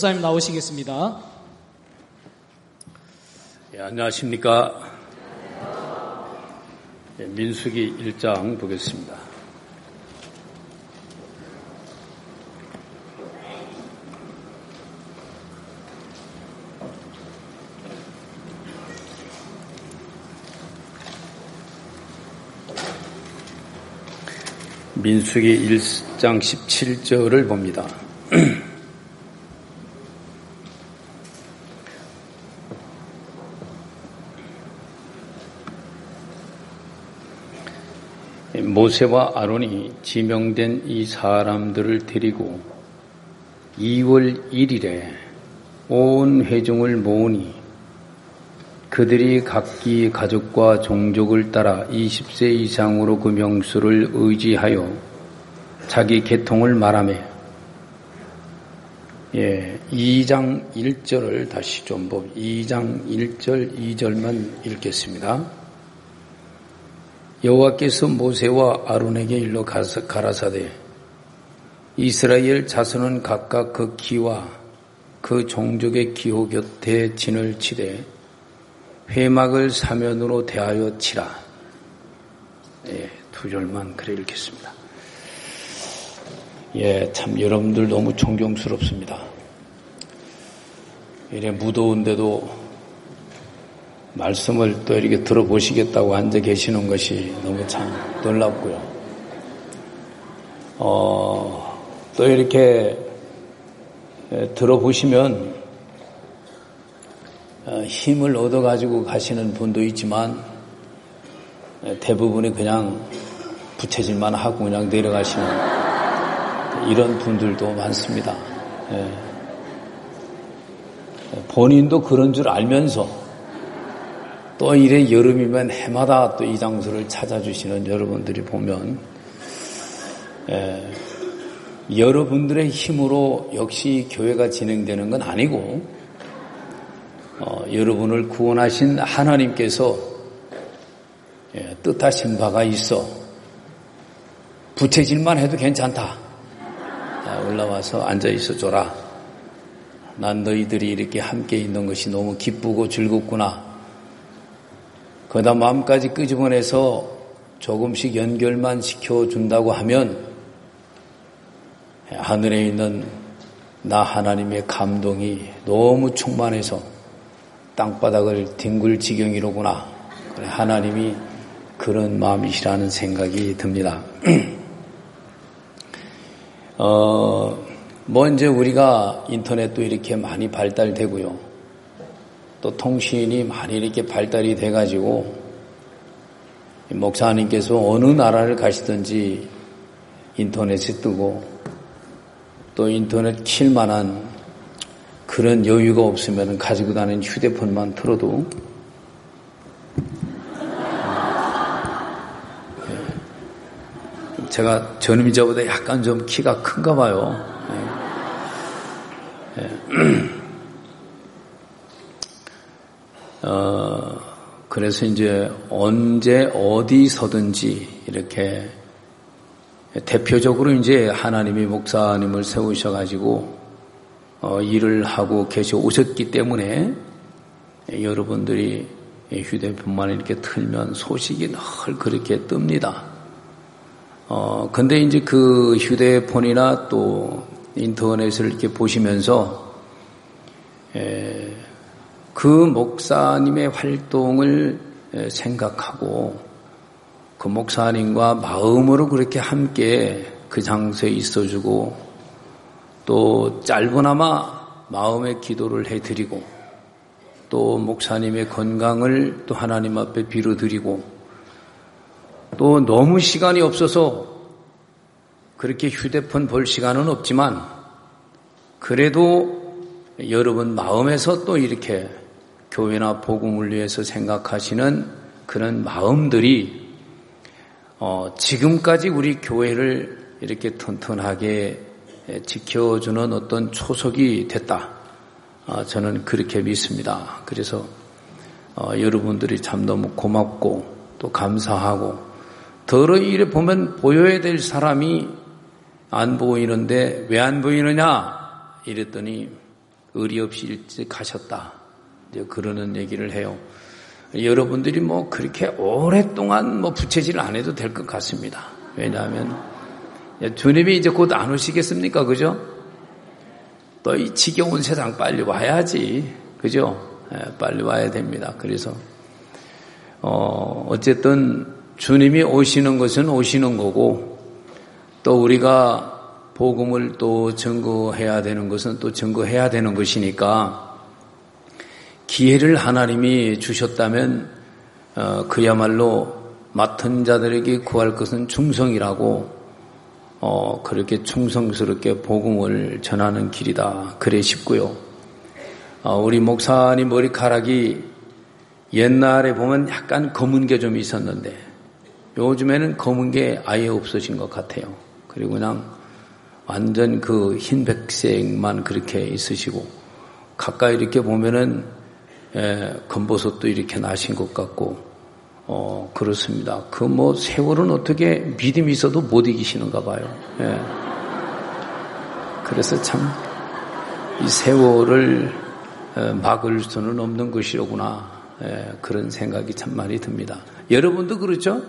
목사님 나오시겠습니다. 안녕하십니까. 민수기 1장 보겠습니다. 민수기 1장 17절을 봅니다. 모세와 아론이 지명된 이 사람들을 데리고 2월 1일에 온 회중을 모으니 그들이 각기 가족과 종족을 따라 20세 이상으로 그 명수를 의지하여 자기 계통을 말하며 2장 1절을 다시 좀 2장 1절 2절만 읽겠습니다. 여호와께서 모세와 아론에게 일러 가라사대 이스라엘 자손은 각각 그 기와 그 종족의 기호 곁에 진을 치되 회막을 사면으로 대하여 치라. 두 절만 그래 읽겠습니다. 참 여러분들 너무 존경스럽습니다. 이래 무더운데도 말씀을 또 이렇게 들어보시겠다고 앉아 계시는 것이 너무 참 놀랍고요. 또 이렇게 들어보시면 힘을 얻어가지고 가시는 분도 있지만 대부분이 그냥 부채질만 하고 그냥 내려가시는 이런 분들도 많습니다. 본인도 그런 줄 알면서 또 이래 여름이면 해마다 또 이 장소를 찾아주시는 여러분들이 보면 여러분들의 힘으로 역시 교회가 진행되는 건 아니고 여러분을 구원하신 하나님께서 뜻하신 바가 있어 부채질만 해도 괜찮다. 올라와서 앉아 있어 줘라. 난 너희들이 이렇게 함께 있는 것이 너무 기쁘고 즐겁구나. 그러다 마음까지 끄집어내서 조금씩 연결만 시켜준다고 하면 하늘에 있는 나 하나님의 감동이 너무 충만해서 땅바닥을 뒹굴 지경이로구나. 하나님이 그런 마음이시라는 생각이 듭니다. 이제 우리가 인터넷도 이렇게 많이 발달되고요. 또 통신이 많이 이렇게 발달이 돼가지고 목사님께서 어느 나라를 가시든지 인터넷이 뜨고 또 인터넷 킬 만한 그런 여유가 없으면 가지고 다니는 휴대폰만 틀어도 제가 저놈이 저보다 약간 좀 키가 큰가 봐요. 그래서 이제 언제 어디서든지 이렇게 대표적으로 이제 하나님이 목사님을 세우셔가지고 일을 하고 계셔 오셨기 때문에 여러분들이 휴대폰만 이렇게 틀면 소식이 늘 그렇게 뜹니다. 근데 이제 그 휴대폰이나 또 인터넷을 이렇게 보시면서 그 목사님의 활동을 생각하고 그 목사님과 마음으로 그렇게 함께 그 장소에 있어주고 또 짧으나마 마음의 기도를 해드리고 또 목사님의 건강을 또 하나님 앞에 빌어드리고 또 너무 시간이 없어서 그렇게 휴대폰 볼 시간은 없지만 그래도 여러분 마음에서 또 이렇게 교회나 복음을 위해서 생각하시는 그런 마음들이 지금까지 우리 교회를 이렇게 튼튼하게 지켜주는 어떤 초석이 됐다. 저는 그렇게 믿습니다. 그래서 여러분들이 참 너무 고맙고 또 감사하고 더러 이래 보면 보여야 될 사람이 안 보이는데 왜 안 보이느냐 이랬더니 의리 없이 일찍 가셨다. 이제 그러는 얘기를 해요. 여러분들이 뭐 그렇게 오랫동안 뭐 부채질 안 해도 될 것 같습니다. 왜냐하면 주님이 이제 곧 안 오시겠습니까? 그죠? 또 이 지겨운 세상 빨리 와야지. 그죠? 빨리 와야 됩니다. 그래서 어쨌든 주님이 오시는 것은 오시는 거고 또 우리가 복음을 또 증거해야 되는 것은 또 증거해야 되는 것이니까 기회를 하나님이 주셨다면 그야말로 맡은 자들에게 구할 것은 충성이라고 그렇게 충성스럽게 복음을 전하는 길이다. 그래 싶고요. 우리 목사님 머리카락이 옛날에 보면 약간 검은 게 좀 있었는데 요즘에는 검은 게 아예 없어진 것 같아요. 그리고 그냥 완전 그 흰백색만 그렇게 있으시고 가까이 이렇게 보면은 검버섯도 이렇게 나신 것 같고 그렇습니다. 그 뭐 세월은 어떻게 믿음이 있어도 못 이기시는가 봐요. 그래서 참 이 세월을 막을 수는 없는 것이로구나. 그런 생각이 참 많이 듭니다. 여러분도 그렇죠?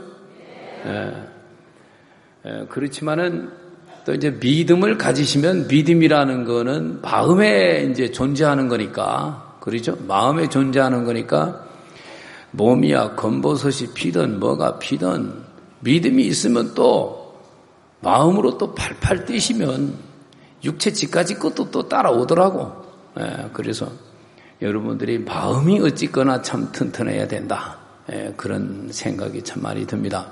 그렇지만은 또 이제 믿음을 가지시면 믿음이라는 거는 마음에 이제 존재하는 거니까, 그렇죠? 마음에 존재하는 거니까 몸이야 검버섯이 피든 뭐가 피든 믿음이 있으면 또 마음으로 또 팔팔 뛰시면 육체 지까지 것도 또 따라오더라고. 그래서 여러분들이 마음이 어찌거나 참 튼튼해야 된다. 그런 생각이 참 많이 듭니다.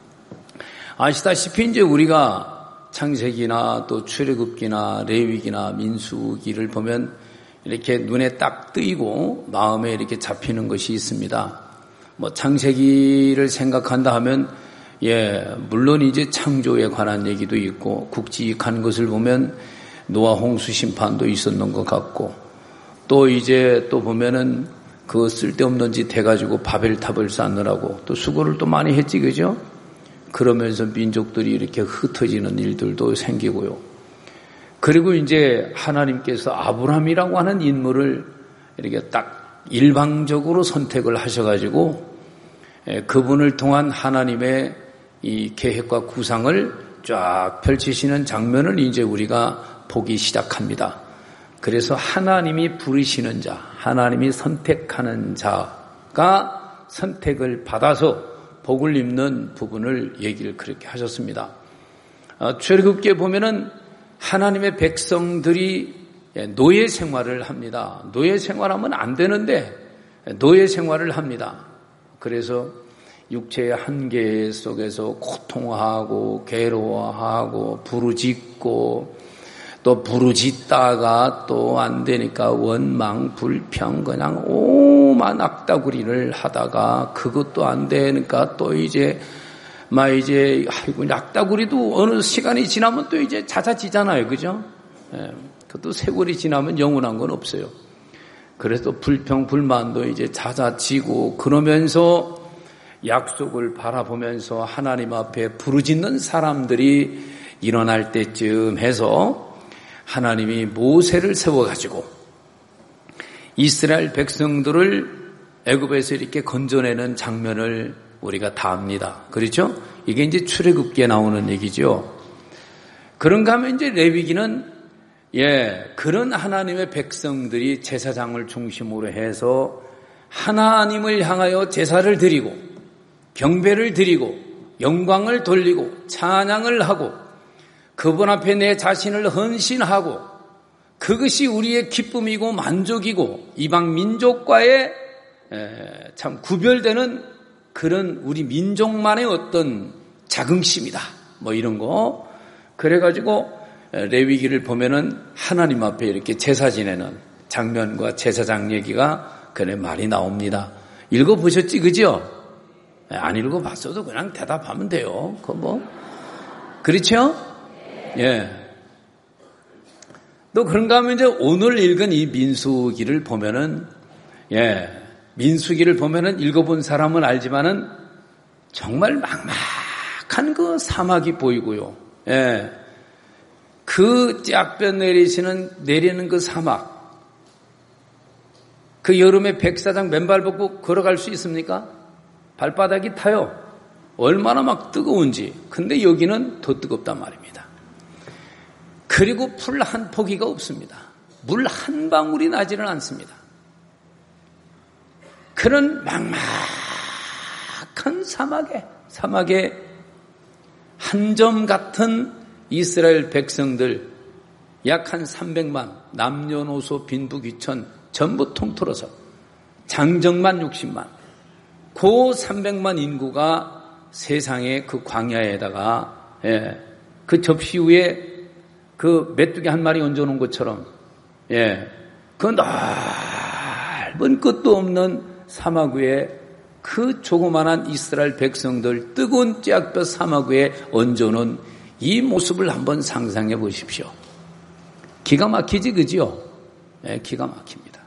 아시다시피 이제 우리가 창세기나 또 출애굽기나 레위기나 민수기를 보면 이렇게 눈에 딱 뜨이고 마음에 이렇게 잡히는 것이 있습니다. 뭐 창세기를 생각한다 하면 물론 이제 창조에 관한 얘기도 있고 굵직한 것을 보면 노아 홍수 심판도 있었는 것 같고 또 이제 또 보면은 그 쓸데없는 짓 해가지고 바벨탑을 쌓느라고 또 수고를 또 많이 했지, 그죠? 그러면서 민족들이 이렇게 흩어지는 일들도 생기고요. 그리고 이제 하나님께서 아브라함이라고 하는 인물을 이렇게 딱 일방적으로 선택을 하셔가지고 그분을 통한 하나님의 이 계획과 구상을 쫙 펼치시는 장면을 이제 우리가 보기 시작합니다. 그래서 하나님이 부르시는 자, 하나님이 선택하는 자가 선택을 받아서 복을 입는 부분을 얘기를 그렇게 하셨습니다. 출애굽기에 보면은 하나님의 백성들이 노예 생활을 합니다. 노예 생활하면 안 되는데 노예 생활을 합니다. 그래서 육체의 한계 속에서 고통하고 괴로워하고 부르짖고 또 부르짖다가 또 안 되니까 원망, 불평 그냥 오만 악다구리를 하다가 그것도 안 되니까 또 이제 아이고 악다구리도 어느 시간이 지나면 또 이제 잦아지잖아요, 그죠? 그것도 세월이 지나면 영원한 건 없어요. 그래서 불평, 불만도 이제 잦아지고 그러면서 약속을 바라보면서 하나님 앞에 부르짖는 사람들이 일어날 때쯤 해서 하나님이 모세를 세워가지고 이스라엘 백성들을 애굽에서 이렇게 건져내는 장면을 우리가 다 압니다. 그렇죠? 이게 이제 출애굽기에 나오는 얘기죠. 그런가 하면 이제 레위기는 그런 하나님의 백성들이 제사장을 중심으로 해서 하나님을 향하여 제사를 드리고 경배를 드리고 영광을 돌리고 찬양을 하고 그분 앞에 내 자신을 헌신하고 그것이 우리의 기쁨이고 만족이고 이방 민족과의 참 구별되는 그런 우리 민족만의 어떤 자긍심이다. 뭐 이런 거. 그래가지고 레위기를 보면은 하나님 앞에 이렇게 제사 지내는 장면과 제사장 얘기가 그래 많이 나옵니다. 읽어보셨지, 그죠? 안 읽어봤어도 그냥 대답하면 돼요. 그거 뭐. 그렇죠? 또 그런가 하면 이제 오늘 읽은 이 민수기를 보면은, 민수기를 보면은 읽어본 사람은 알지만은 정말 막막한 그 사막이 보이고요. 그 쫙변 내리는 그 사막, 그 여름에 백사장 맨발 벗고 걸어갈 수 있습니까? 발바닥이 타요. 얼마나 막 뜨거운지. 근데 여기는 더 뜨겁단 말입니다. 그리고 풀 한 포기가 없습니다. 물 한 방울이 나지는 않습니다. 그런 막막한 사막에 한 점 같은 이스라엘 백성들 약 한 300만, 남녀노소 빈부귀천 전부 통틀어서 장정만 60만, 그 300만 인구가 세상에 그 광야에다가 그 접시 위에 그 메뚜기 한 마리 얹어놓은 것처럼 그 넓은 끝도 없는 사막 위에 그 조그만한 이스라엘 백성들 뜨거운 쫙볕 사막 위에 얹어놓은 이 모습을 한번 상상해 보십시오. 기가 막히지, 그지요? 기가 막힙니다.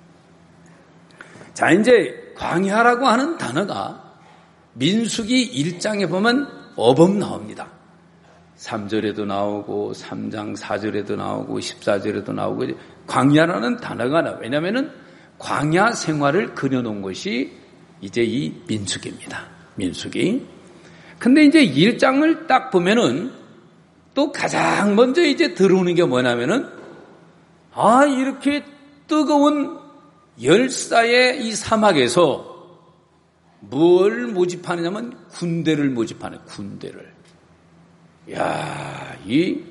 자, 이제 광야라고 하는 단어가 민수기 1장에 보면 어법 나옵니다. 3절에도 나오고 3장 4절에도 나오고 14절에도 나오고 광야라는 단어가 나와요. 왜냐하면 광야 생활을 그려놓은 것이 이제 이 민수기입니다. 민수기. 근데 이제 1장을 딱 보면은 또 가장 먼저 이제 들어오는 게 뭐냐면은 이렇게 뜨거운 열사의 이 사막에서 뭘 모집하느냐면 군대를 모집하네. 군대를. 이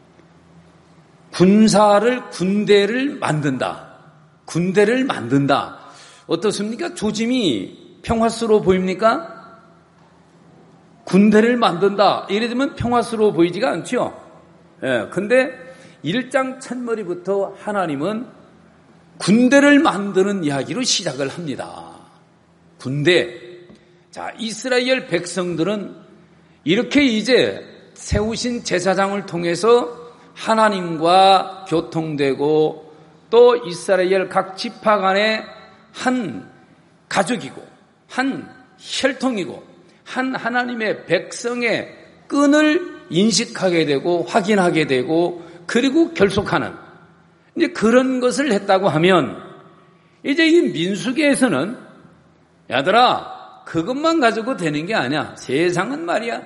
군대를 만든다. 군대를 만든다. 어떻습니까? 조짐이 평화스러워 보입니까? 군대를 만든다. 이래 되면 평화스러워 보이지가 않죠? 근데 1장 첫머리부터 하나님은 군대를 만드는 이야기로 시작을 합니다. 군대. 자, 이스라엘 백성들은 이렇게 이제 세우신 제사장을 통해서 하나님과 교통되고 또 이스라엘 각 지파 간의 한 가족이고 한 혈통이고 한 하나님의 백성의 끈을 인식하게 되고 확인하게 되고 그리고 결속하는 이제 그런 것을 했다고 하면 이제 이 민수기에서는 야들아 그것만 가지고 되는 게 아니야. 세상은 말이야.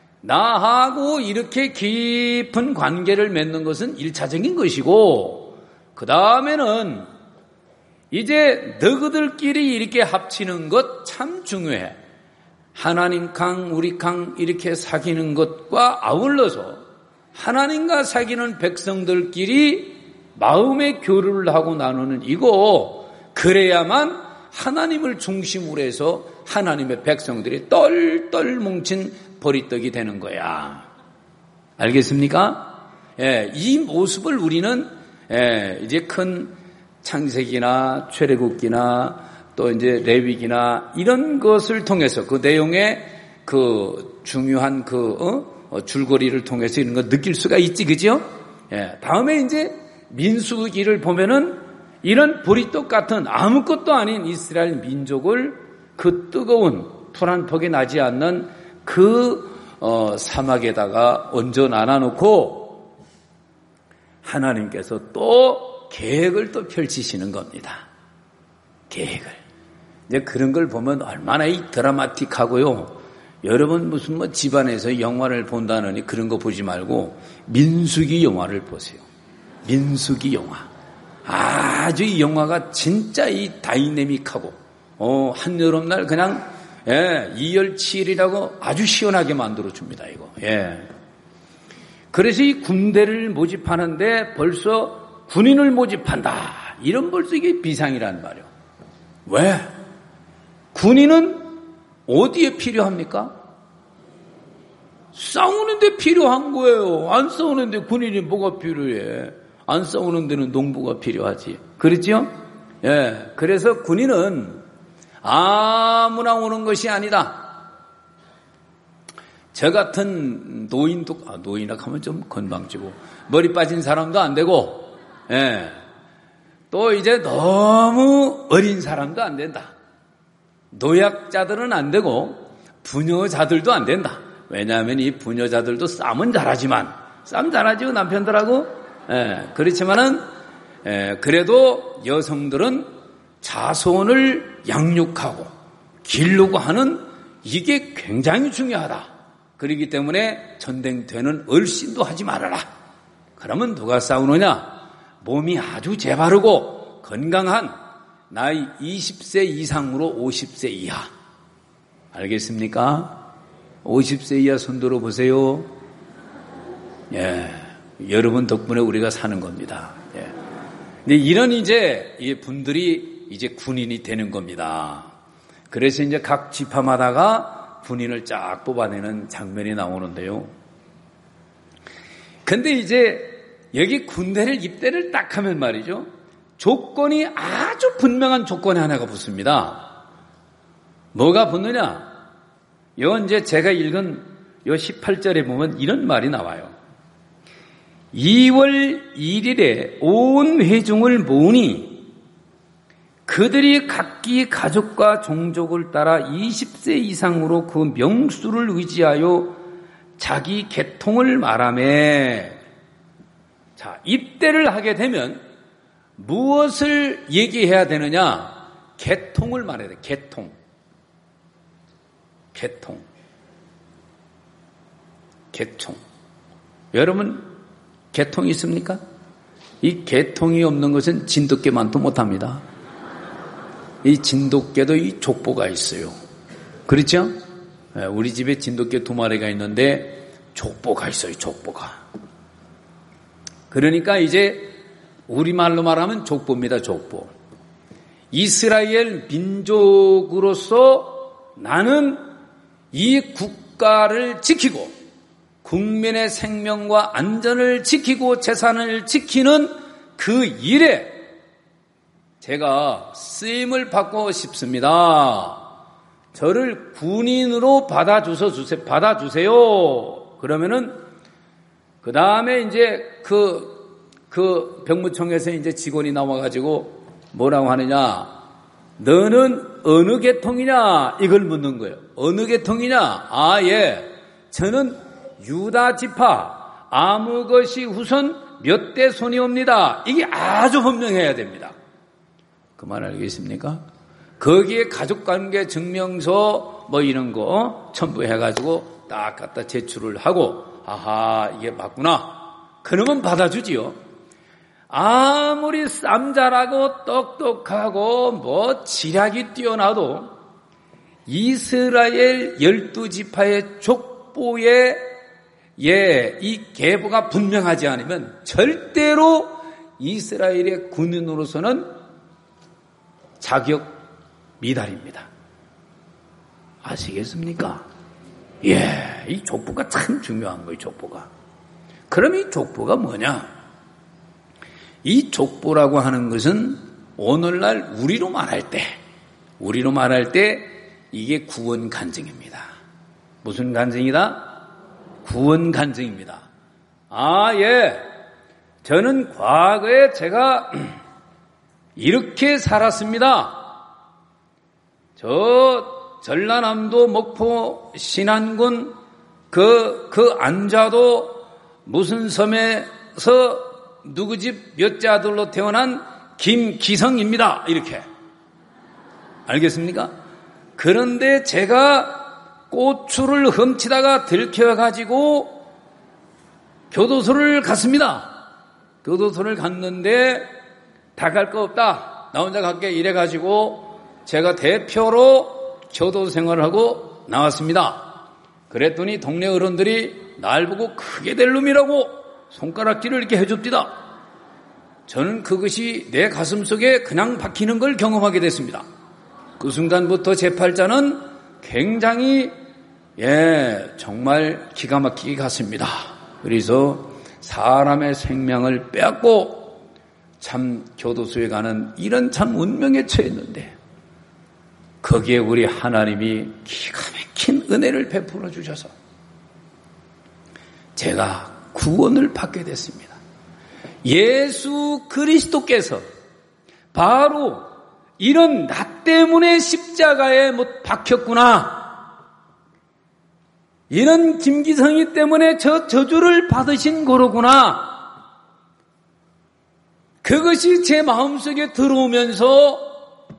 나하고 이렇게 깊은 관계를 맺는 것은 1차적인 것이고 그 다음에는 이제 너희들끼리 이렇게 합치는 것 참 중요해. 하나님 강 우리 강 이렇게 사귀는 것과 아울러서 하나님과 사귀는 백성들끼리 마음의 교류를 하고 나누는 이거 그래야만 하나님을 중심으로 해서 하나님의 백성들이 똘똘 뭉친 보리떡이 되는 거야. 알겠습니까? 이 모습을 우리는 이제 큰 창세기나 출애굽기나 또 이제 레위기나 이런 것을 통해서 그 내용의 그 중요한 줄거리를 통해서 이런 거 느낄 수가 있지, 그죠? 다음에 이제 민수기를 보면은 이런 보리떡 같은 아무것도 아닌 이스라엘 민족을 그 뜨거운 풀 한 폭이 나지 않는 그 사막에다가 얹어 놔놓고 하나님께서 또 계획을 또 펼치시는 겁니다. 계획을. 이제 그런 걸 보면 얼마나 드라마틱하고요. 여러분 무슨 집안에서 영화를 본다느니 그런 거 보지 말고 민수기 영화를 보세요. 민수기 영화. 아주 이 영화가 진짜 이 다이내믹하고 한여름날 그냥 2열 7일이라고 아주 시원하게 만들어줍니다. 이거. 그래서 이 군대를 모집하는데 벌써 군인을 모집한다. 이런 벌써 이게 비상이란 말이에요. 왜? 군인은 어디에 필요합니까? 싸우는데 필요한 거예요. 안 싸우는데 군인이 뭐가 필요해? 안 싸우는 데는 농부가 필요하지. 그렇죠? 그래서 군인은 아무나 오는 것이 아니다. 저 같은 노인도, 노인이라 하면 좀 건방지고, 머리 빠진 사람도 안 되고, 또 이제 너무 어린 사람도 안 된다. 노약자들은 안 되고, 부녀자들도 안 된다. 왜냐하면 이 부녀자들도 싸움은 잘하지만, 싸움 잘하죠, 남편들하고. 그렇지만은, 그래도 여성들은 자손을 양육하고 기르고 하는 이게 굉장히 중요하다. 그렇기 때문에 전쟁터에는 얼씬도 하지 말아라. 그러면 누가 싸우느냐? 몸이 아주 재바르고 건강한 나이 20세 이상으로 50세 이하. 알겠습니까? 50세 이하 손 들어보세요. 예, 여러분 덕분에 우리가 사는 겁니다. 예. 근데 이런 이제 분들이 이제 군인이 되는 겁니다. 그래서 이제 각 지파마다가 군인을 쫙 뽑아내는 장면이 나오는데요. 근데 이제 여기 군대를 입대를 딱 하면 말이죠. 조건이 아주 분명한 조건이 하나가 붙습니다. 뭐가 붙느냐? 요 이제 제가 읽은 요 18절에 보면 이런 말이 나와요. 2월 1일에 온 회중을 모으니 그들이 각기 가족과 종족을 따라 20세 이상으로 그 명수를 의지하여 자기 계통을 말하며. 자, 입대를 하게 되면 무엇을 얘기해야 되느냐? 계통을 말해야 돼. 계통. 여러분 계통이 있습니까? 이 계통이 없는 것은 진돗개만도 못합니다. 이 진돗개도 이 족보가 있어요. 그렇죠? 우리 집에 진돗개 2마리가 있는데 족보가 있어요. 족보가. 그러니까 이제 우리말로 말하면 족보입니다. 족보. 이스라엘 민족으로서 나는 이 국가를 지키고 국민의 생명과 안전을 지키고 재산을 지키는 그 일에 제가 쓰임을 받고 싶습니다. 저를 군인으로 받아주세요. 그러면은 그 다음에 이제 그 병무청에서 이제 직원이 나와가지고 뭐라고 하느냐? 너는 어느 계통이냐? 이걸 묻는 거예요. 어느 계통이냐? 아, 예. 저는 유다 지파, 아무 것이 후손 몇 대 손이 옵니다. 이게 아주 분명해야 됩니다. 그 말 알겠습니까? 거기에 가족관계 증명서 뭐 이런 거 첨부해가지고 딱 갖다 제출을 하고 아하 이게 맞구나. 그러면 받아주지요. 아무리 쌈잘하고 똑똑하고 뭐 지략이 뛰어나도 이스라엘 12지파의 족보에 이 계보가 분명하지 않으면 절대로 이스라엘의 군인으로서는 자격 미달입니다. 아시겠습니까? 예, 이 족보가 참 중요한 거예요, 족보가. 그럼 이 족보가 뭐냐? 이 족보라고 하는 것은 오늘날 우리로 말할 때 이게 구원 간증입니다. 무슨 간증이다? 구원 간증입니다. 아, 예. 저는 과거에 제가 이렇게 살았습니다. 저 전라남도 목포 신안군 그 안자도 무슨 섬에서 누구 집 몇째 아들로 태어난 김기성입니다. 이렇게. 알겠습니까? 그런데 제가 고추를 훔치다가 들켜가지고 교도소를 갔습니다. 교도소를 갔는데 다 갈 거 없다. 나 혼자 갈게 이래가지고 제가 대표로 교도소 생활을 하고 나왔습니다. 그랬더니 동네 어른들이 날 보고 크게 될 놈이라고 손가락질을 이렇게 해줍디다. 저는 그것이 내 가슴 속에 그냥 박히는 걸 경험하게 됐습니다. 그 순간부터 제 팔자는 굉장히 정말 기가 막히게 갔습니다. 그래서 사람의 생명을 빼앗고 참 교도소에 가는 이런 참 운명에 처했는데 거기에 우리 하나님이 기가 막힌 은혜를 베풀어 주셔서 제가 구원을 받게 됐습니다. 예수 그리스도께서 바로 이런 나 때문에 십자가에 못 박혔구나. 이런 김기성이 때문에 저 저주를 받으신 거로구나. 그것이 제 마음속에 들어오면서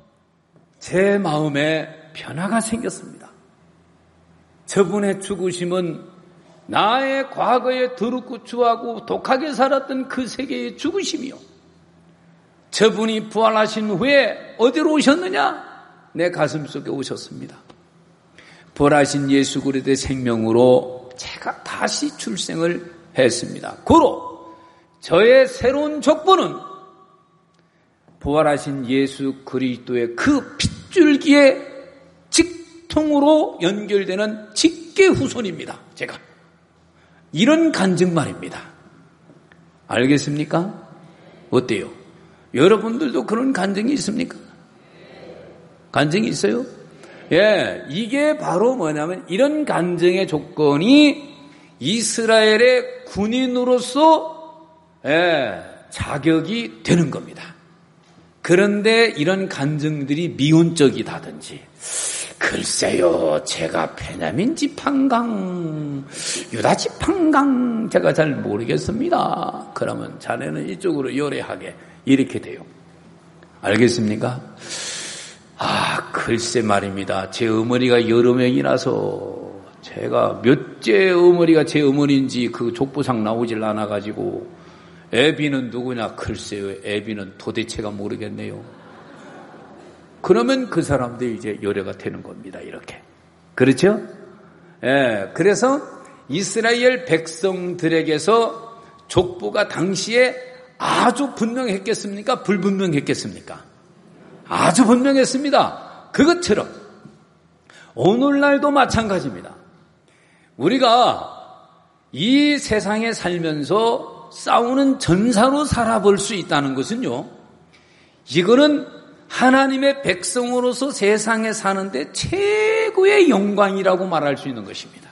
제 마음에 변화가 생겼습니다. 저분의 죽으심은 나의 과거에 더럽고 추하고 독하게 살았던 그 세계의 죽으심이요. 저분이 부활하신 후에 어디로 오셨느냐? 내 가슴 속에 오셨습니다. 부활하신 예수 그리스도의 생명으로 제가 다시 출생을 했습니다. 고로 저의 새로운 족보는 부활하신 예수 그리스도의 그 핏줄기에 직통으로 연결되는 직계 후손입니다. 제가 이런 간증 말입니다. 알겠습니까? 어때요? 여러분들도 그런 간증이 있습니까? 간증이 있어요? 예, 이게 바로 뭐냐면 이런 간증의 조건이 이스라엘의 군인으로서 자격이 되는 겁니다. 그런데 이런 간증들이 미온적이다든지 글쎄요, 제가 베냐민 지팡강, 유다 지팡강 제가 잘 모르겠습니다. 그러면 자네는 이쪽으로 요래하게 이렇게 돼요. 알겠습니까? 글쎄 말입니다. 제 어머니가 여러 명이라서 제가 몇째 어머니가 제 어머니인지 그 족보상 나오질 않아가지고 애비는 누구냐? 글쎄요, 애비는 도대체가 모르겠네요. 그러면 그 사람들이 이제 요래가 되는 겁니다. 이렇게. 그렇죠? 예, 그래서 이스라엘 백성들에게서 족보가 당시에 아주 분명했겠습니까? 불분명했겠습니까? 아주 분명했습니다. 그것처럼 오늘날도 마찬가지입니다. 우리가 이 세상에 살면서 싸우는 전사로 살아볼 수 있다는 것은요, 이거는 하나님의 백성으로서 세상에 사는데 최고의 영광이라고 말할 수 있는 것입니다.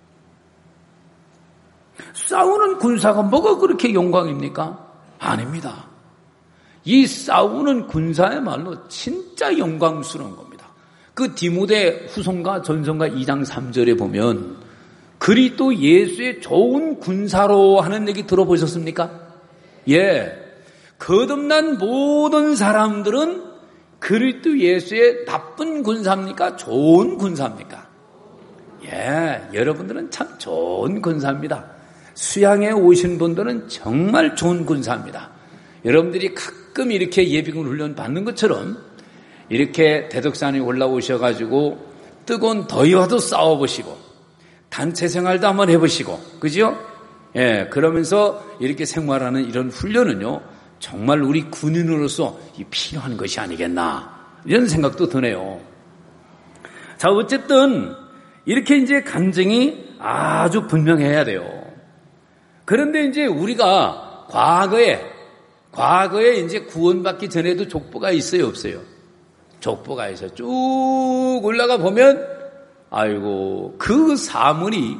싸우는 군사가 뭐가 그렇게 영광입니까? 아닙니다. 이 싸우는 군사야말로 진짜 영광스러운 겁니다. 그 디모데 후서가 전서가 2장 3절에 보면 그리스도 예수의 좋은 군사로 하는 얘기 들어보셨습니까? 예. 거듭난 모든 사람들은 그리스도 예수의 나쁜 군사입니까? 좋은 군사입니까? 예. 여러분들은 참 좋은 군사입니다. 수양에 오신 분들은 정말 좋은 군사입니다. 여러분들이 가끔 이렇게 예비군 훈련 받는 것처럼 이렇게 대덕산에 올라오셔가지고 뜨거운 더위와도 싸워보시고 단체 생활도 한번 해보시고, 그죠? 예, 그러면서 이렇게 생활하는 이런 훈련은요, 정말 우리 군인으로서 필요한 것이 아니겠나, 이런 생각도 드네요. 자, 어쨌든 이렇게 이제 간증이 아주 분명해야 돼요. 그런데 이제 우리가 과거에 이제 구원받기 전에도 족보가 있어요, 없어요? 족보가 있어요. 쭉 올라가 보면, 아이고, 그 사물이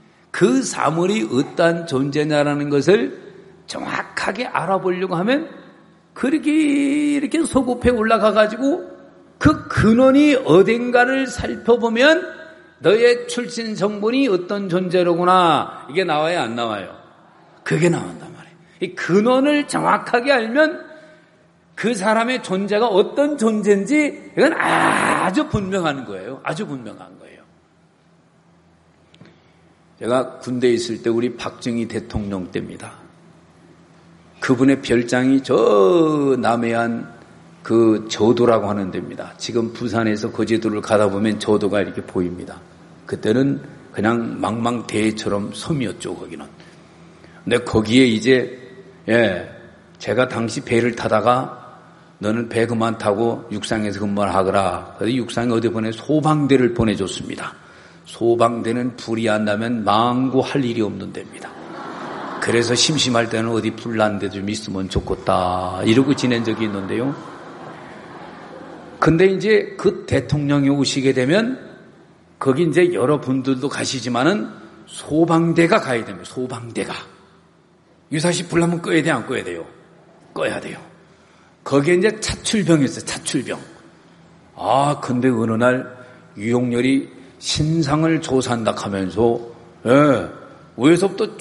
어떠한 존재냐라는 것을 정확하게 알아보려고 하면, 이렇게 소급해 올라가가지고, 그 근원이 어딘가를 살펴보면, 너의 출신 성분이 어떤 존재로구나, 이게 나와요, 안 나와요? 그게 나온단 말이에요. 이 근원을 정확하게 알면 그 사람의 존재가 어떤 존재인지 이건 아주 분명한 거예요. 아주 분명한 거예요. 제가 군대에 있을 때 우리 박정희 대통령 때입니다. 그분의 별장이 저 남해안 그 저도라고 하는 데입니다. 지금 부산에서 거제도를 가다 보면 저도가 이렇게 보입니다. 그때는 그냥 망망대해처럼 섬이었죠, 거기는. 근데 거기에 이제, 제가 당시 배를 타다가 너는 배 그만 타고 육상에서 근무를 하거라. 그래서 육상에 어디 보내 소방대를 보내줬습니다. 소방대는 불이 안 나면 망구할 일이 없는 데입니다. 그래서 심심할 때는 어디 불난 데 좀 있으면 좋겠다, 이러고 지낸 적이 있는데요. 근데 이제 그 대통령이 오시게 되면 거기 이제 여러분들도 가시지만은 소방대가 가야 됩니다. 소방대가. 유사시 불나면 꺼야 돼요, 안 꺼야 돼요? 꺼야 돼요. 거기에 이제 차출병이 있어요, 차출병. 근데 어느 날 유용렬이 신상을 조사한다 하면서, 위에서부터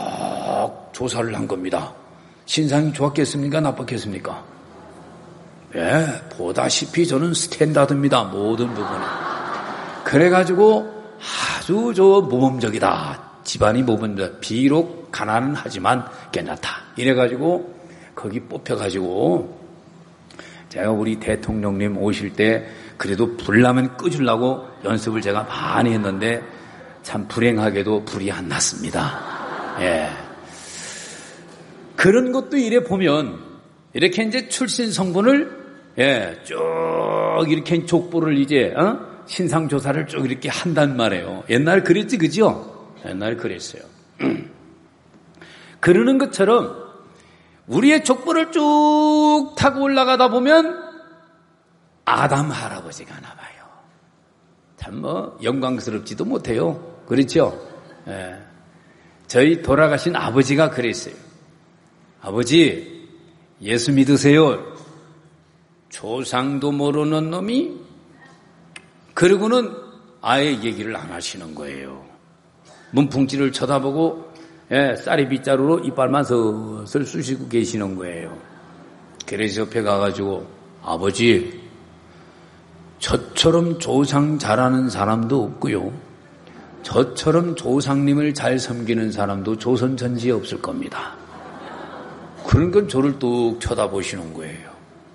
쭉 조사를 한 겁니다. 신상이 좋았겠습니까? 나빴겠습니까? 예, 보다시피 저는 스탠다드입니다. 모든 부분에. 그래가지고 아주 모범적이다. 집안이 모범적. 비록 가난은 하지만 괜찮다. 이래가지고 거기 뽑혀가지고 제가 우리 대통령님 오실 때 그래도 불나면 끄주려고 연습을 제가 많이 했는데 참 불행하게도 불이 안 났습니다. 예. 그런 것도 이래 보면 이렇게 이제 출신 성분을 쭉 이렇게 족보를 이제 신상 조사를 쭉 이렇게 한단 말이에요. 옛날 그랬지, 그죠? 옛날 그랬어요. 그러는 것처럼 우리의 족보를 쭉 타고 올라가다 보면 아담 할아버지가 나와요. 참 영광스럽지도 못해요. 그렇죠? 예. 저희 돌아가신 아버지가 그랬어요. 아버지, 예수 믿으세요. 조상도 모르는 놈이? 그리고는 아예 얘기를 안 하시는 거예요. 문풍지를 쳐다보고 쌀이 빗자루로 이빨만 슬슬 쑤시고 계시는 거예요. 그래서 옆에 가가지고 아버지, 저처럼 조상 잘하는 사람도 없고요. 저처럼 조상님을 잘 섬기는 사람도 조선 전지에 없을 겁니다. 그러니까 저를 뚝 쳐다보시는 거예요.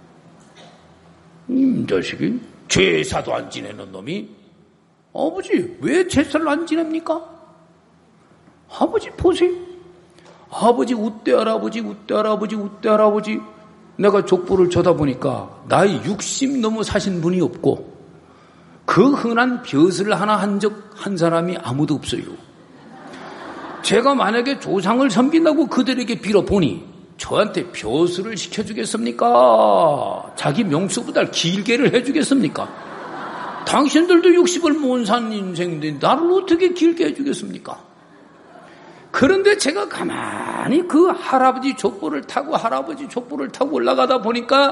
이 자식이 제사도 안 지내는 놈이 아버지 왜 제사를 안 지냅니까? 아버지 보세요. 아버지 웃대 할아버지 웃대 할아버지 웃대 할아버지. 내가 족보를 쳐다보니까 나이 60 넘어 사신 분이 없고 그 흔한 벼슬을 하나 한 사람이 아무도 없어요. 제가 만약에 조상을 섬긴다고 그들에게 빌어보니 저한테 벼슬을 시켜주겠습니까? 자기 명수보다 길게를 해주겠습니까? 당신들도 60을 못 산 인생인데 나를 어떻게 길게 해주겠습니까? 그런데 제가 가만히 그 할아버지 족보를 타고 올라가다 보니까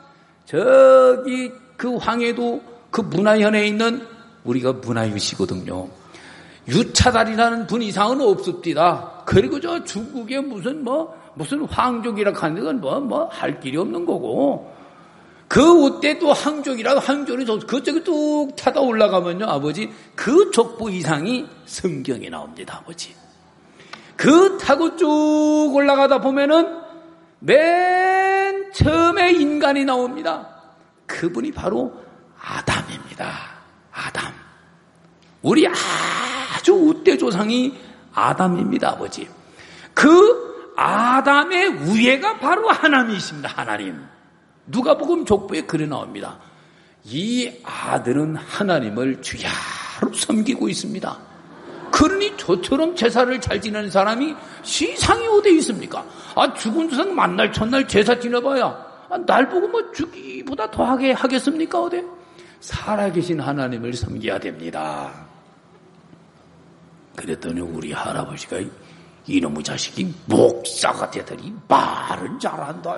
저기 그 황해도 그 문화현에 있는 우리가 문화유시거든요. 유차달이라는 분 이상은 없습니다. 그리고 저 중국에 무슨 황족이라 하는 건 할 길이 없는 거고 그때 또 항족이라고 항족이 그쪽에 뚝 타다 올라가면요 아버지 그 족보 이상이 성경에 나옵니다. 아버지 그 타고 쭉 올라가다 보면은 맨 처음에 인간이 나옵니다. 그분이 바로 아담입니다. 아담. 우리 아주 우대 조상이 아담입니다. 아버지 그 아담의 위에가 바로 하나님이십니다. 하나님. 누가복음 족보에 그래 나옵니다. 이 아들은 하나님을 주야로 섬기고 있습니다. 그러니 저처럼 제사를 잘 지내는 사람이 시상이 어디 있습니까? 죽은 조상 만날 첫날 제사 지내봐야 날 보고 죽기보다 더하게 하겠습니까? 어디? 살아계신 하나님을 섬겨야 됩니다. 그랬더니 우리 할아버지가 이놈의 자식이 목사가 되더니 말은 잘한다.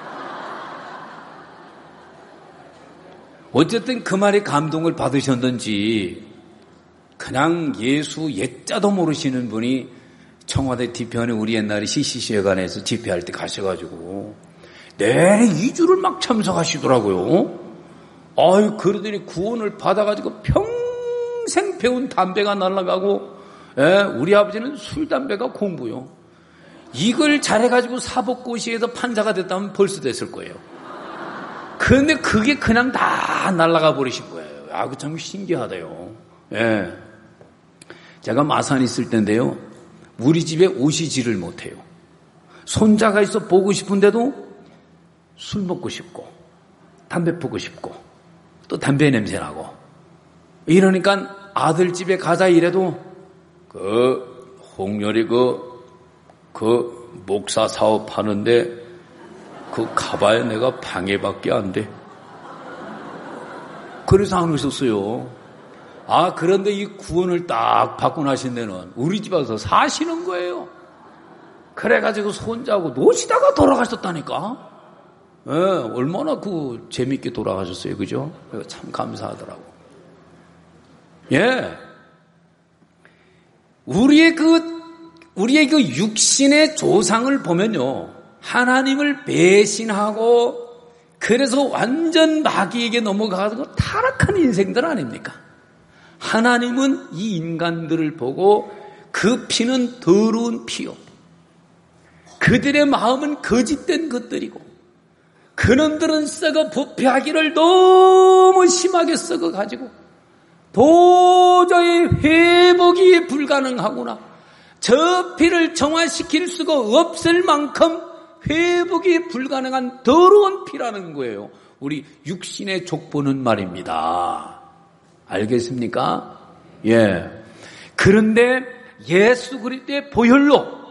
어쨌든 그 말에 감동을 받으셨는지 그냥 예수 옛자도 모르시는 분이 청와대 뒤편에 우리 옛날에 CCC회관에서 집회할 때 가셔가지고 내내 2주를 막 참석하시더라고요. 그러더니 구원을 받아가지고 평생 배운 담배가 날아가고 우리 아버지는 술, 담배가 공부요. 이걸 잘해가지고 사법고시에서 판사가 됐다면 벌써 됐을 거예요. 그런데 그게 그냥 다 날아가 버리신 거예요. 그 참 신기하다요. 제가 마산에 있을 때인데요. 우리 집에 오시지를 못해요. 손자가 있어 보고 싶은데도 술 먹고 싶고 담배 피우고 싶고 또 담배 냄새 나고 이러니까 아들 집에 가자 이래도 홍렬이 목사 사업하는데 가봐야 내가 방해밖에 안 돼. 그래서 안 오셨어요. 그런데 이 구원을 딱 받고 나신 데는 우리 집 와서 사시는 거예요. 그래가지고 손자하고 노시다가 돌아가셨다니까. 얼마나 재밌게 돌아가셨어요. 그죠? 참 감사하더라고. 우리의 그 육신의 조상을 보면요. 하나님을 배신하고 그래서 완전 마귀에게 넘어가고 타락한 인생들 아닙니까? 하나님은 이 인간들을 보고 그 피는 더러운 피요, 그들의 마음은 거짓된 것들이고 그놈들은 썩어 부패하기를 너무 심하게 썩어가지고 도저히 회복이 불가능하구나, 저 피를 정화시킬 수가 없을 만큼 회복이 불가능한 더러운 피라는 거예요. 우리 육신의 족보는 말입니다. 알겠습니까? 예. 그런데 예수 그리스도의 보혈로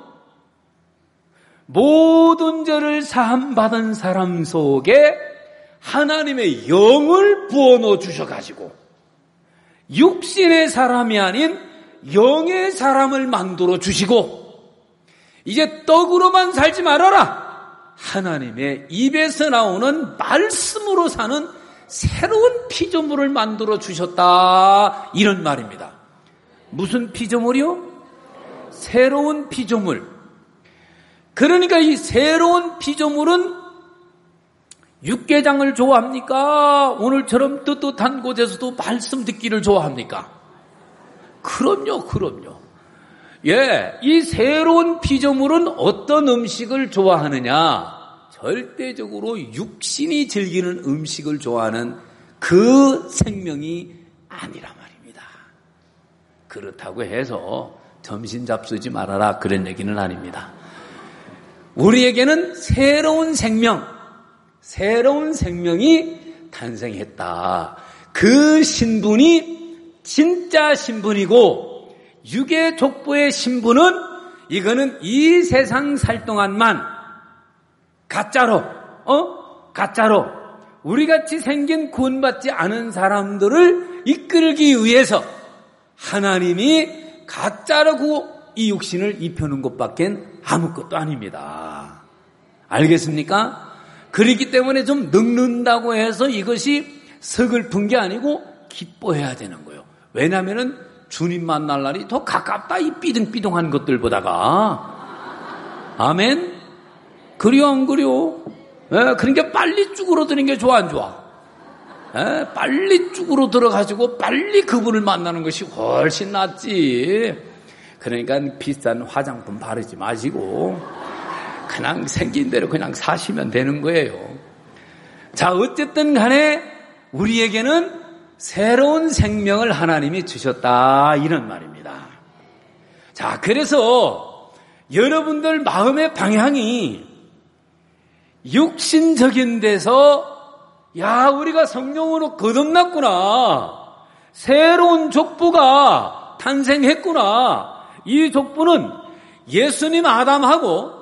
모든 죄를 사함받은 사람 속에 하나님의 영을 부어넣어 주셔가지고 육신의 사람이 아닌 영의 사람을 만들어 주시고, 이제 떡으로만 살지 말아라, 하나님의 입에서 나오는 말씀으로 사는 새로운 피조물을 만들어 주셨다, 이런 말입니다. 무슨 피조물이요? 새로운 피조물. 그러니까 이 새로운 피조물은 육개장을 좋아합니까? 오늘처럼 뜨뜻한 곳에서도 말씀 듣기를 좋아합니까? 그럼요. 예, 이 새로운 피조물은 어떤 음식을 좋아하느냐? 절대적으로 육신이 즐기는 음식을 좋아하는 그 생명이 아니란 말입니다. 그렇다고 해서 점심 잡수지 말아라, 그런 얘기는 아닙니다. 우리에게는 새로운 생명이 탄생했다. 그 신분이 진짜 신분이고, 육의 족보의 신분은 이거는 이 세상 살 동안만 가짜로 우리같이 생긴 구원받지 않은 사람들을 이끌기 위해서 하나님이 가짜로 이 육신을 입혀놓은 것밖에 아무것도 아닙니다. 알겠습니까? 그렇기 때문에 좀 늙는다고 해서 이것이 서글픈 게 아니고 기뻐해야 되는 거예요. 왜냐하면 주님 만날 날이 더 가깝다, 이 삐둥삐둥한 것들보다가. 아멘? 그려 안 그려? 예, 그러니까 빨리 쭈그러드는 게 좋아 안 좋아? 예, 빨리 쭈그러들어가지고 빨리 그분을 만나는 것이 훨씬 낫지. 그러니까 비싼 화장품 바르지 마시고 그냥 생긴 대로 그냥 사시면 되는 거예요. 자, 어쨌든 간에 우리에게는 새로운 생명을 하나님이 주셨다, 이런 말입니다. 자, 그래서 여러분들 마음의 방향이 육신적인 데서, 야, 우리가 성령으로 거듭났구나, 새로운 족보가 탄생했구나, 이 족보는 예수님 아담하고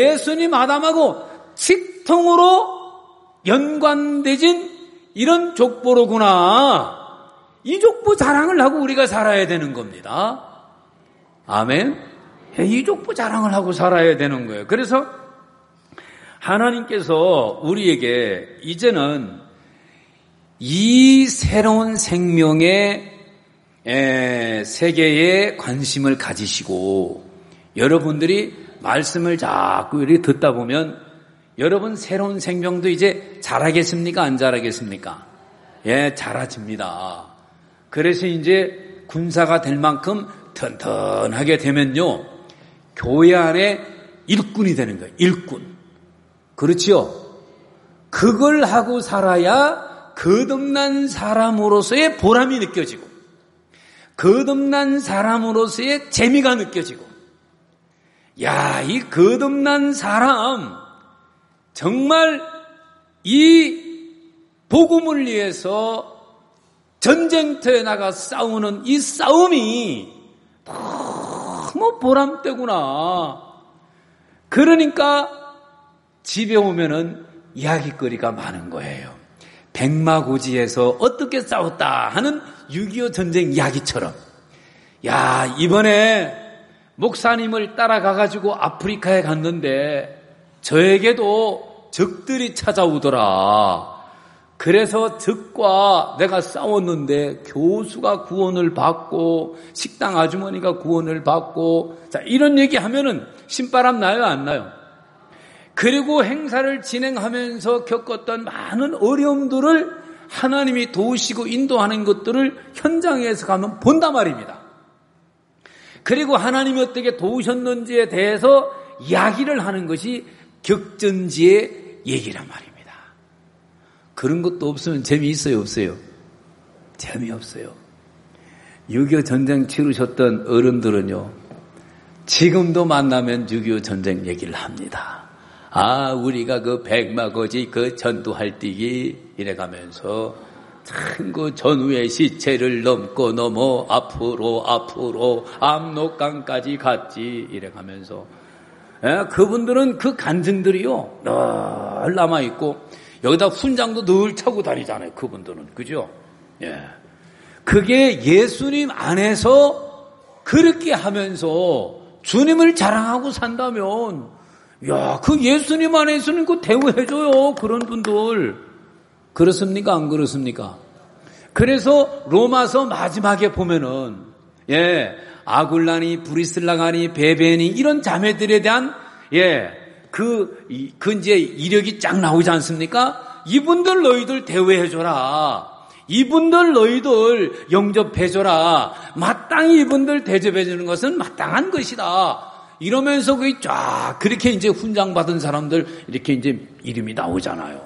직통으로 연관되진 이런 족보로구나, 이 족보 자랑을 하고 우리가 살아야 되는 겁니다. 아멘? 이 족보 자랑을 하고 살아야 되는 거예요. 그래서 하나님께서 우리에게 이제는 이 새로운 생명의 세계에 관심을 가지시고, 여러분들이 말씀을 자꾸 이렇게 듣다 보면 여러분 새로운 생명도 이제 자라겠습니까? 안 자라겠습니까? 예, 자라집니다. 그래서 이제 군사가 될 만큼 튼튼하게 되면요, 교회 안에 일꾼이 되는 거예요. 일꾼. 그렇지요? 그걸 하고 살아야 거듭난 사람으로서의 보람이 느껴지고, 거듭난 사람으로서의 재미가 느껴지고, 야, 이 거듭난 사람, 정말 이 복음을 위해서 전쟁터에 나가 싸우는 이 싸움이 너무 보람되구나. 그러니까 집에 오면은 이야기거리가 많은 거예요. 백마고지에서 어떻게 싸웠다 하는 6.25 전쟁 이야기처럼, 야, 이번에 목사님을 따라가가지고 아프리카에 갔는데 저에게도 적들이 찾아오더라. 그래서 적과 내가 싸웠는데 교수가 구원을 받고 식당 아주머니가 구원을 받고, 자, 이런 얘기하면은 신바람 나요, 안 나요? 그리고 행사를 진행하면서 겪었던 많은 어려움들을 하나님이 도우시고 인도하는 것들을 현장에서 가면 본단 말입니다. 그리고 하나님이 어떻게 도우셨는지에 대해서 이야기를 하는 것이 격전지의 얘기란 말입니다. 그런 것도 없으면 재미있어요, 없어요? 재미없어요. 6.25 전쟁 치르셨던 어른들은요, 지금도 만나면 6.25 전쟁 얘기를 합니다. 아, 우리가 그 백마거지 그 전투할 때기 이래가면서 참 그 전후의 시체를 넘어 앞으로 압록강까지 갔지 이래가면서 그분들은 그 간증들이요 늘 남아있고 여기다 훈장도 늘 차고 다니잖아요. 그분들은 그죠? 예. 그게 예수님 안에서 그렇게 하면서 주님을 자랑하고 산다면 야, 그 예수님 안에서는 그 대우해줘요. 그런 분들. 그렇습니까? 안 그렇습니까? 그래서 로마서 마지막에 보면은, 예, 아굴라니, 브리슬라가니, 베베니, 이런 자매들에 대한, 예, 이제 이력이 쫙 나오지 않습니까? 이분들 너희들 대우해줘라. 이분들 너희들 영접해줘라. 마땅히 이분들 대접해주는 것은 마땅한 것이다. 이러면서 그게 쫙 그렇게 이제 훈장 받은 사람들 이렇게 이제 이름이 나오잖아요.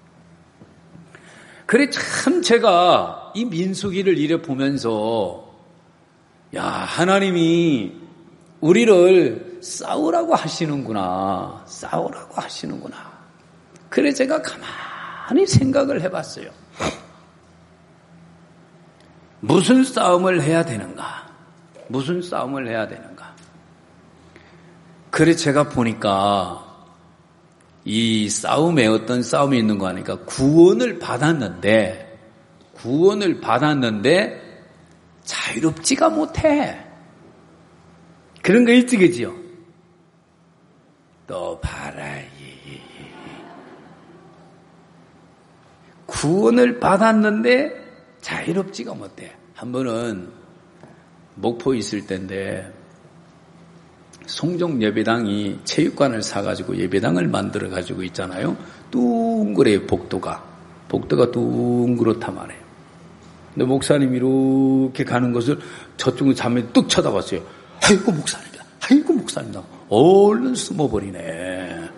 그래 참 제가 이 민수기를 이래 보면서 야, 하나님이 우리를 싸우라고 하시는구나. 싸우라고 하시는구나. 그래 제가 가만히 생각을 해봤어요. 무슨 싸움을 해야 되는가? 무슨 싸움을 해야 되는가? 그래 제가 보니까 이 싸움에 어떤 싸움이 있는 거 아니까 구원을 받았는데 자유롭지가 못해. 그런 거 있지 그지요? 또 봐라. 구원을 받았는데 자유롭지가 못해. 한 번은 목포에 있을 때인데 송정 예배당이 체육관을 사가지고 예배당을 만들어가지고 있잖아요. 둥그래요, 복도가 둥그렇단 말이에요. 근데 목사님이 이렇게 가는 것을 저쪽으로 자매들이 뚝 쳐다봤어요. 아이고 목사님이다. 얼른 숨어버리네.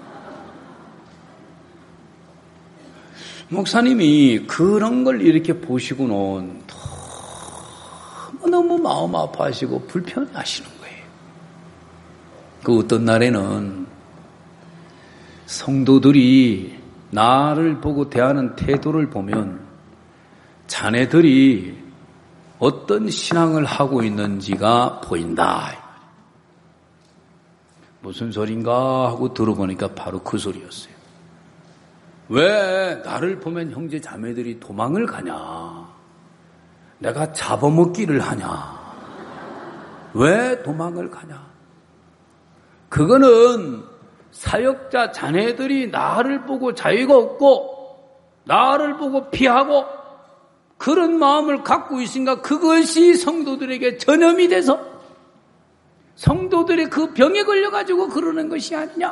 목사님이 그런 걸 이렇게 보시고는 너무 마음 아파하시고 불편하시는 거예요. 그 어떤 날에는 성도들이 나를 보고 대하는 태도를 보면 자네들이 어떤 신앙을 하고 있는지가 보인다. 무슨 소린가 하고 들어보니까 바로 그 소리였어요. 왜 나를 보면 형제 자매들이 도망을 가냐? 내가 잡아먹기를 하냐? 왜 도망을 가냐? 그거는 사역자 자네들이 나를 보고 자유가 없고 나를 보고 피하고 그런 마음을 갖고 있으니까 그것이 성도들에게 전염이 돼서 성도들의 그 병에 걸려가지고 그러는 것이 아니냐?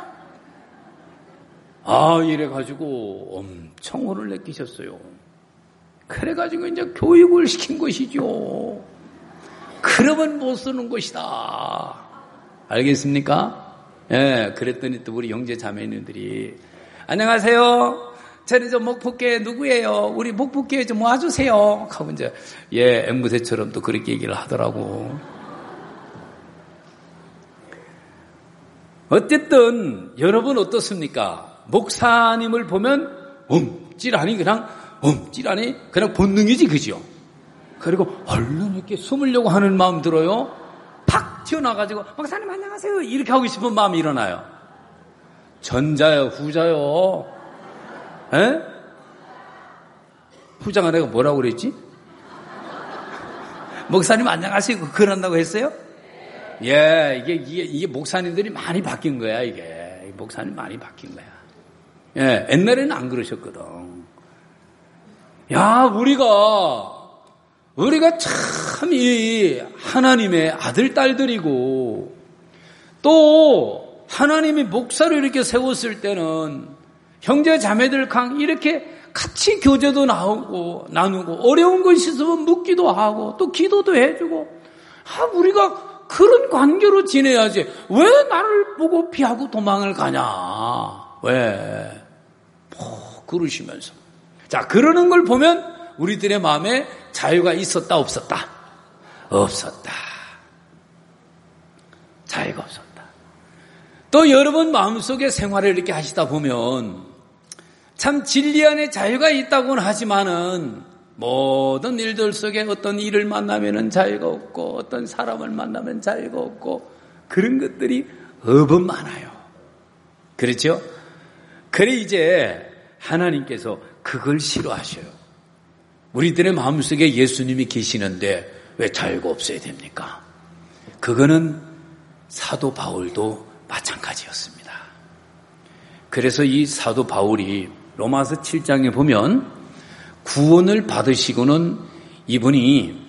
이래가지고 엄청 혼을 내끼셨어요. 그래가지고 이제 교육을 시킨 것이죠. 그러면 못 쓰는 것이다. 알겠습니까? 예, 그랬더니 또 우리 형제 자매님들이 안녕하세요. 저는 저 목포교회 누구예요? 우리 목포교회 좀 와주세요. 하고 이제 앵무새처럼 또 그렇게 얘기를 하더라고. 어쨌든 여러분 어떻습니까? 목사님을 보면 찌라니 그냥 본능이지 그죠? 그리고 얼른 이렇게 숨으려고 하는 마음 들어요. 팍 튀어나가지고 목사님 안녕하세요 이렇게 하고 싶은 마음이 일어나요. 전자요 후자요? 에? 후자가 내가 뭐라고 그랬지? 목사님 안녕하세요 그런다고 했어요? 예, 이게 목사님들이 많이 바뀐 거야 이게. 목사님 많이 바뀐 거야. 예, 옛날에는 안 그러셨거든. 야, 우리가 참 이 하나님의 아들, 딸들이고 또 하나님이 목사로 이렇게 세웠을 때는 형제 자매들 이렇게 같이 교제도 나누고 어려운 거 있으면 묻기도 하고 또 기도도 해주고 우리가 그런 관계로 지내야지. 왜 나를 보고 피하고 도망을 가냐? 왜? 그러시면서. 자, 그러는 걸 보면 우리들의 마음에 자유가 있었다, 없었다? 없었다. 자유가 없었다. 또 여러분 마음속에 생활을 이렇게 하시다 보면 참 진리 안에 자유가 있다고는 하지만은 모든 일들 속에 어떤 일을 만나면은 자유가 없고 어떤 사람을 만나면 자유가 없고 그런 것들이 업은 많아요. 그렇죠? 그래 이제 하나님께서 그걸 싫어하셔요. 우리들의 마음속에 예수님이 계시는데 왜 자유가 없어야 됩니까? 그거는 사도 바울도 마찬가지였습니다. 그래서 이 사도 바울이 로마서 7장에 보면 구원을 받으시고는 이분이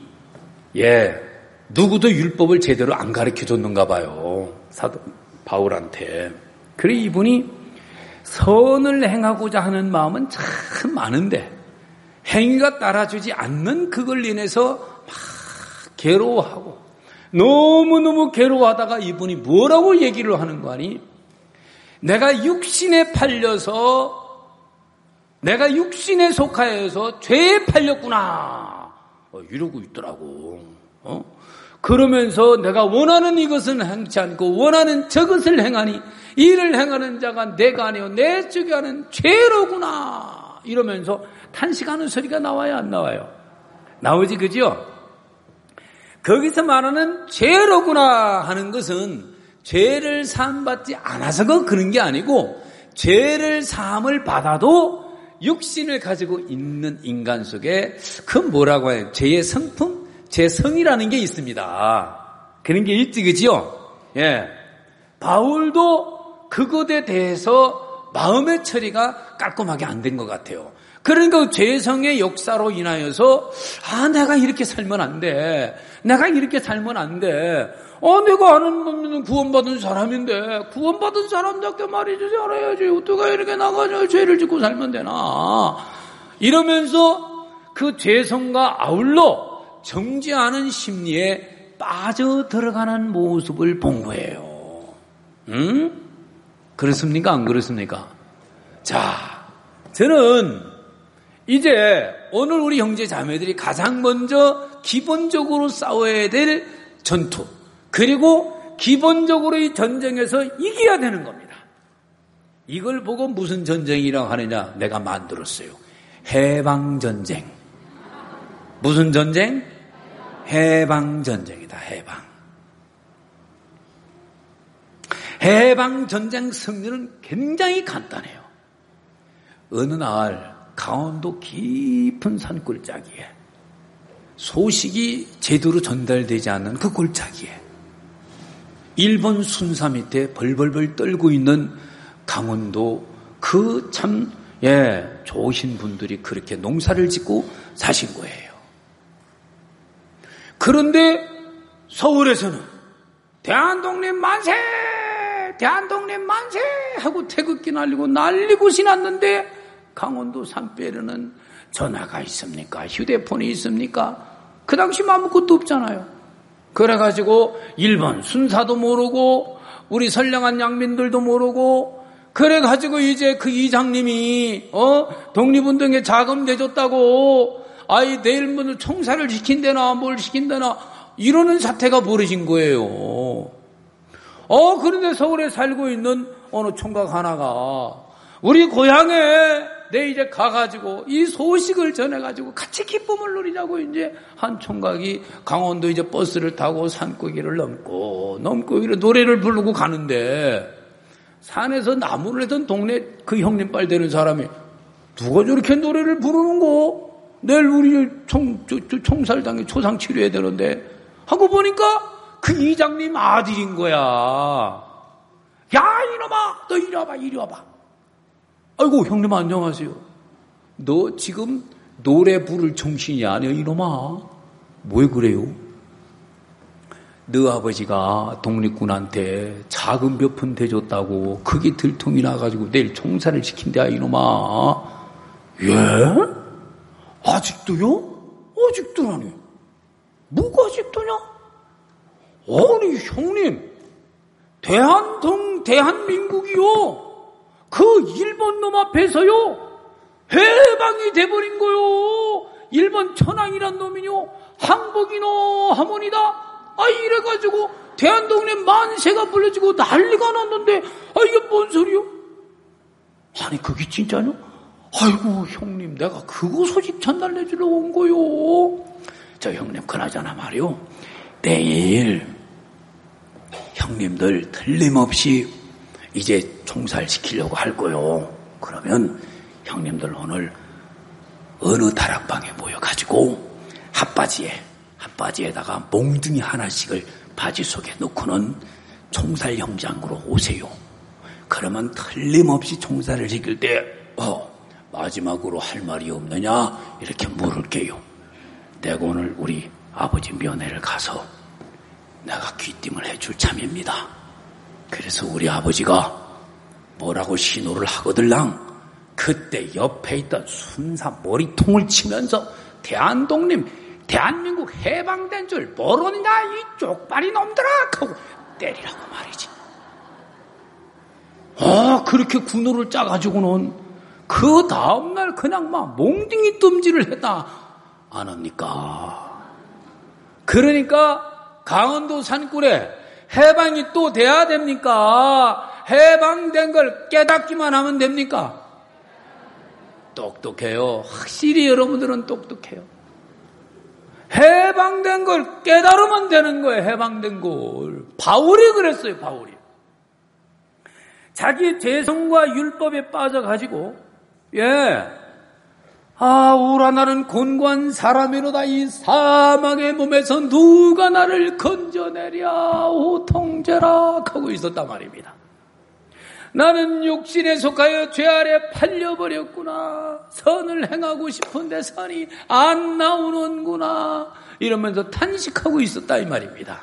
누구도 율법을 제대로 안 가르쳐줬는가 봐요. 사도 바울한테. 그래 이분이 선을 행하고자 하는 마음은 참 많은데 행위가 따라주지 않는 그걸 인해서 막 괴로워하고 너무너무 괴로워하다가 이분이 뭐라고 얘기를 하는 거 아니? 내가 육신에 팔려서 내가 육신에 속하여서 죄에 팔렸구나 이러고 있더라고. 그러면서 내가 원하는 이것은 행치 않고 원하는 저것을 행하니 이를 행하는 자가 내가 아니요 내 쪽에 하는 죄로구나 이러면서 탄식하는 소리가 나와요, 안 나와요? 나오지, 그죠? 거기서 말하는 죄로구나 하는 것은 죄를 사함받지 않아서 그런 게 아니고 죄를 사함을 받아도 육신을 가지고 있는 인간 속에 그 뭐라고 해요? 죄의 성품? 죄성이라는 게 있습니다. 그런 게 있지, 그죠? 바울도 그것에 대해서 마음의 처리가 깔끔하게 안 된 것 같아요. 그러니까 죄성의 역사로 인하여서 내가 이렇게 살면 안 돼. 내가 이렇게 살면 안 돼. 내가 아는 놈은 구원받은 사람인데 구원받은 사람답게 말이지 잘해야지. 어떻게 이렇게 나가냐. 죄를 짓고 살면 되나. 이러면서 그 죄성과 아울러 정죄하는 심리에 빠져들어가는 모습을 본 거예요. 그렇습니까? 안 그렇습니까? 자, 저는 이제 오늘 우리 형제 자매들이 가장 먼저 기본적으로 싸워야 될 전투, 그리고 기본적으로 이 전쟁에서 이겨야 되는 겁니다. 이걸 보고 무슨 전쟁이라고 하느냐? 내가 만들었어요. 해방전쟁. 무슨 전쟁? 해방전쟁이다. 해방전쟁 승리는 굉장히 간단해요. 어느 날 강원도 깊은 산골짜기에 소식이 제대로 전달되지 않는 그 골짜기에 일본 순사 밑에 벌벌벌 떨고 있는 강원도 그 참 좋으신 분들이 그렇게 농사를 짓고 사신 거예요. 그런데 서울에서는 대한독립 만세! 대한독립 만세! 하고 태극기 날리고 신났는데 강원도 산배에는 전화가 있습니까? 휴대폰이 있습니까? 그 당시 아무것도 없잖아요. 그래가지고 일본 순사도 모르고 우리 선량한 양민들도 모르고 그래가지고 이제 그 이장님이 독립운동에 자금 내줬다고 내일 총살을 시킨다나 뭘 시킨다나 이러는 사태가 벌어진 거예요. 그런데 서울에 살고 있는 어느 총각 하나가 우리 고향에 이제 가가지고 이 소식을 전해가지고 같이 기쁨을 누리자고 이제 한 총각이 강원도 이제 버스를 타고 산고기를 넘고 이렇게 노래를 부르고 가는데 산에서 나무를 내던 동네 그 형님 빨 되는 사람이 누가 저렇게 노래를 부르는 거? 내일 우리 총살당에 초상 치료해야 되는데 하고 보니까 그 이장님 아들인 거야. 야 이놈아 너 이리 와봐. 아이고 형님 안녕하세요. 너 지금 노래 부를 정신이 아니야 이놈아. 왜 그래요? 너 아버지가 독립군한테 작은 몇 푼 대줬다고 그게 들통이 나가지고 내일 총살을 시킨다 이놈아. 예? 아직도요? 아직도라니. 뭐가 아직도냐? 아니 형님, 대한민국이요, 그 일본 놈 앞에서요 해방이 돼버린 거요. 일본 천황이란 놈이요 항복이노 하모니다. 이래가지고 대한독립 만세가 불러지고 난리가 났는데 이게 뭔 소리요? 아니 그게 진짜요? 아이고 형님, 내가 그거 소식 전달해주러 온 거요. 저 형님 그나저나 말이요, 내일 형님들 틀림없이 이제 총살시키려고 할 거요. 그러면 형님들 오늘 어느 다락방에 모여가지고 핫바지에다가 몽둥이 하나씩을 바지 속에 넣고는 총살 현장으로 오세요. 그러면 틀림없이 총살을 시킬 때 마지막으로 할 말이 없느냐 이렇게 물을게요. 내가 오늘 우리 아버지 면회를 가서 내가 귀띔을 해줄 참입니다. 그래서 우리 아버지가 뭐라고 신호를 하거들랑 그때 옆에 있던 순사 머리통을 치면서 대한민국 해방된 줄 모르느냐 이 쪽발이 놈들아 하고 때리라고 말이지. 그렇게 군호를 짜가지고는 그 다음날 그냥 막 몽둥이 뜸질을 했다 안 합니까? 그러니까 강원도 산골에 해방이 또 돼야 됩니까? 해방된 걸 깨닫기만 하면 됩니까? 똑똑해요. 확실히 여러분들은 똑똑해요. 해방된 걸 깨달으면 되는 거예요. 해방된 걸. 바울이 그랬어요. 바울이. 자기 죄성과 율법에 빠져가지고 오라 나는 곤고한 사람이로다. 이 사망의 몸에서 누가 나를 건져내랴 오 통제라 하고 있었단 말입니다. 나는 육신에 속하여 죄 아래 팔려버렸구나. 선을 행하고 싶은데 선이 안 나오는구나. 이러면서 탄식하고 있었다 이 말입니다.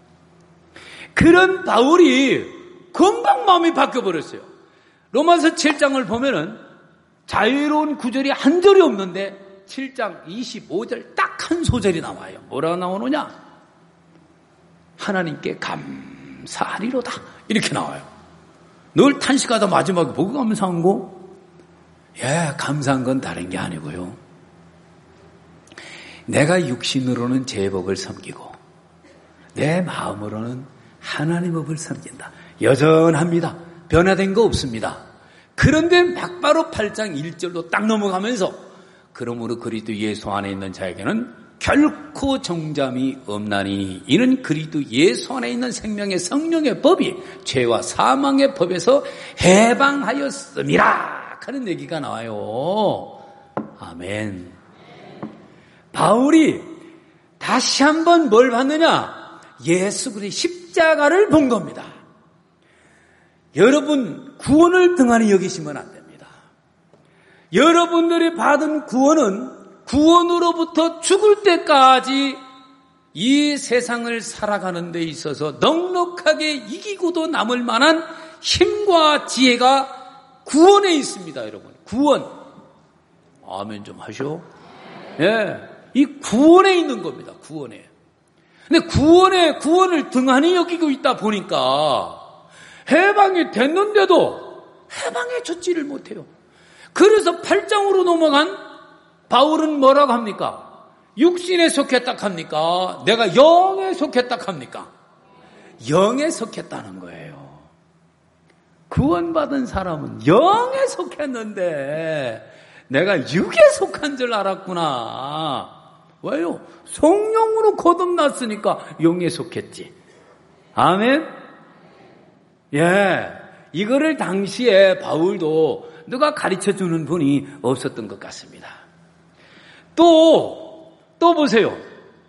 그런 바울이 금방 마음이 바뀌어버렸어요. 로마서 7장을 보면은 자유로운 구절이 한 절이 없는데 7장 25절 딱 한 소절이 나와요. 뭐라고 나오느냐? 하나님께 감사하리로다 이렇게 나와요. 늘 탄식하다 마지막에 뭐가 감사한 거? 감사한 건 다른 게 아니고요. 내가 육신으로는 제 법을 섬기고 내 마음으로는 하나님 법을 섬긴다. 여전합니다. 변화된 거 없습니다. 그런데 막바로 8장 1절로 딱 넘어가면서 그러므로 그리스도 예수 안에 있는 자에게는 결코 정잠이 없나니 이는 그리스도 예수 안에 있는 생명의 성령의 법이 죄와 사망의 법에서 해방하였음이라 하는 얘기가 나와요. 아멘. 바울이 다시 한번 뭘 봤느냐? 예수 그리스도의 십자가를 본 겁니다. 여러분 구원을 등한히 여기시면 안 됩니다. 여러분들이 받은 구원은 구원으로부터 죽을 때까지 이 세상을 살아가는 데 있어서 넉넉하게 이기고도 남을 만한 힘과 지혜가 구원에 있습니다. 여러분 구원. 아멘 좀 하시오. 이 구원에 있는 겁니다. 구원에. 근데 구원을 등한히 여기고 있다 보니까 해방이 됐는데도 해방해줬지를 못해요. 그래서 8장으로 넘어간 바울은 뭐라고 합니까? 육신에 속했다 합니까? 내가 영에 속했다 합니까? 영에 속했다는 거예요. 구원받은 사람은 영에 속했는데 내가 육에 속한 줄 알았구나. 왜요? 성령으로 거듭났으니까 영에 속했지. 아멘? 이거를 당시에 바울도 누가 가르쳐주는 분이 없었던 것 같습니다. 또 보세요.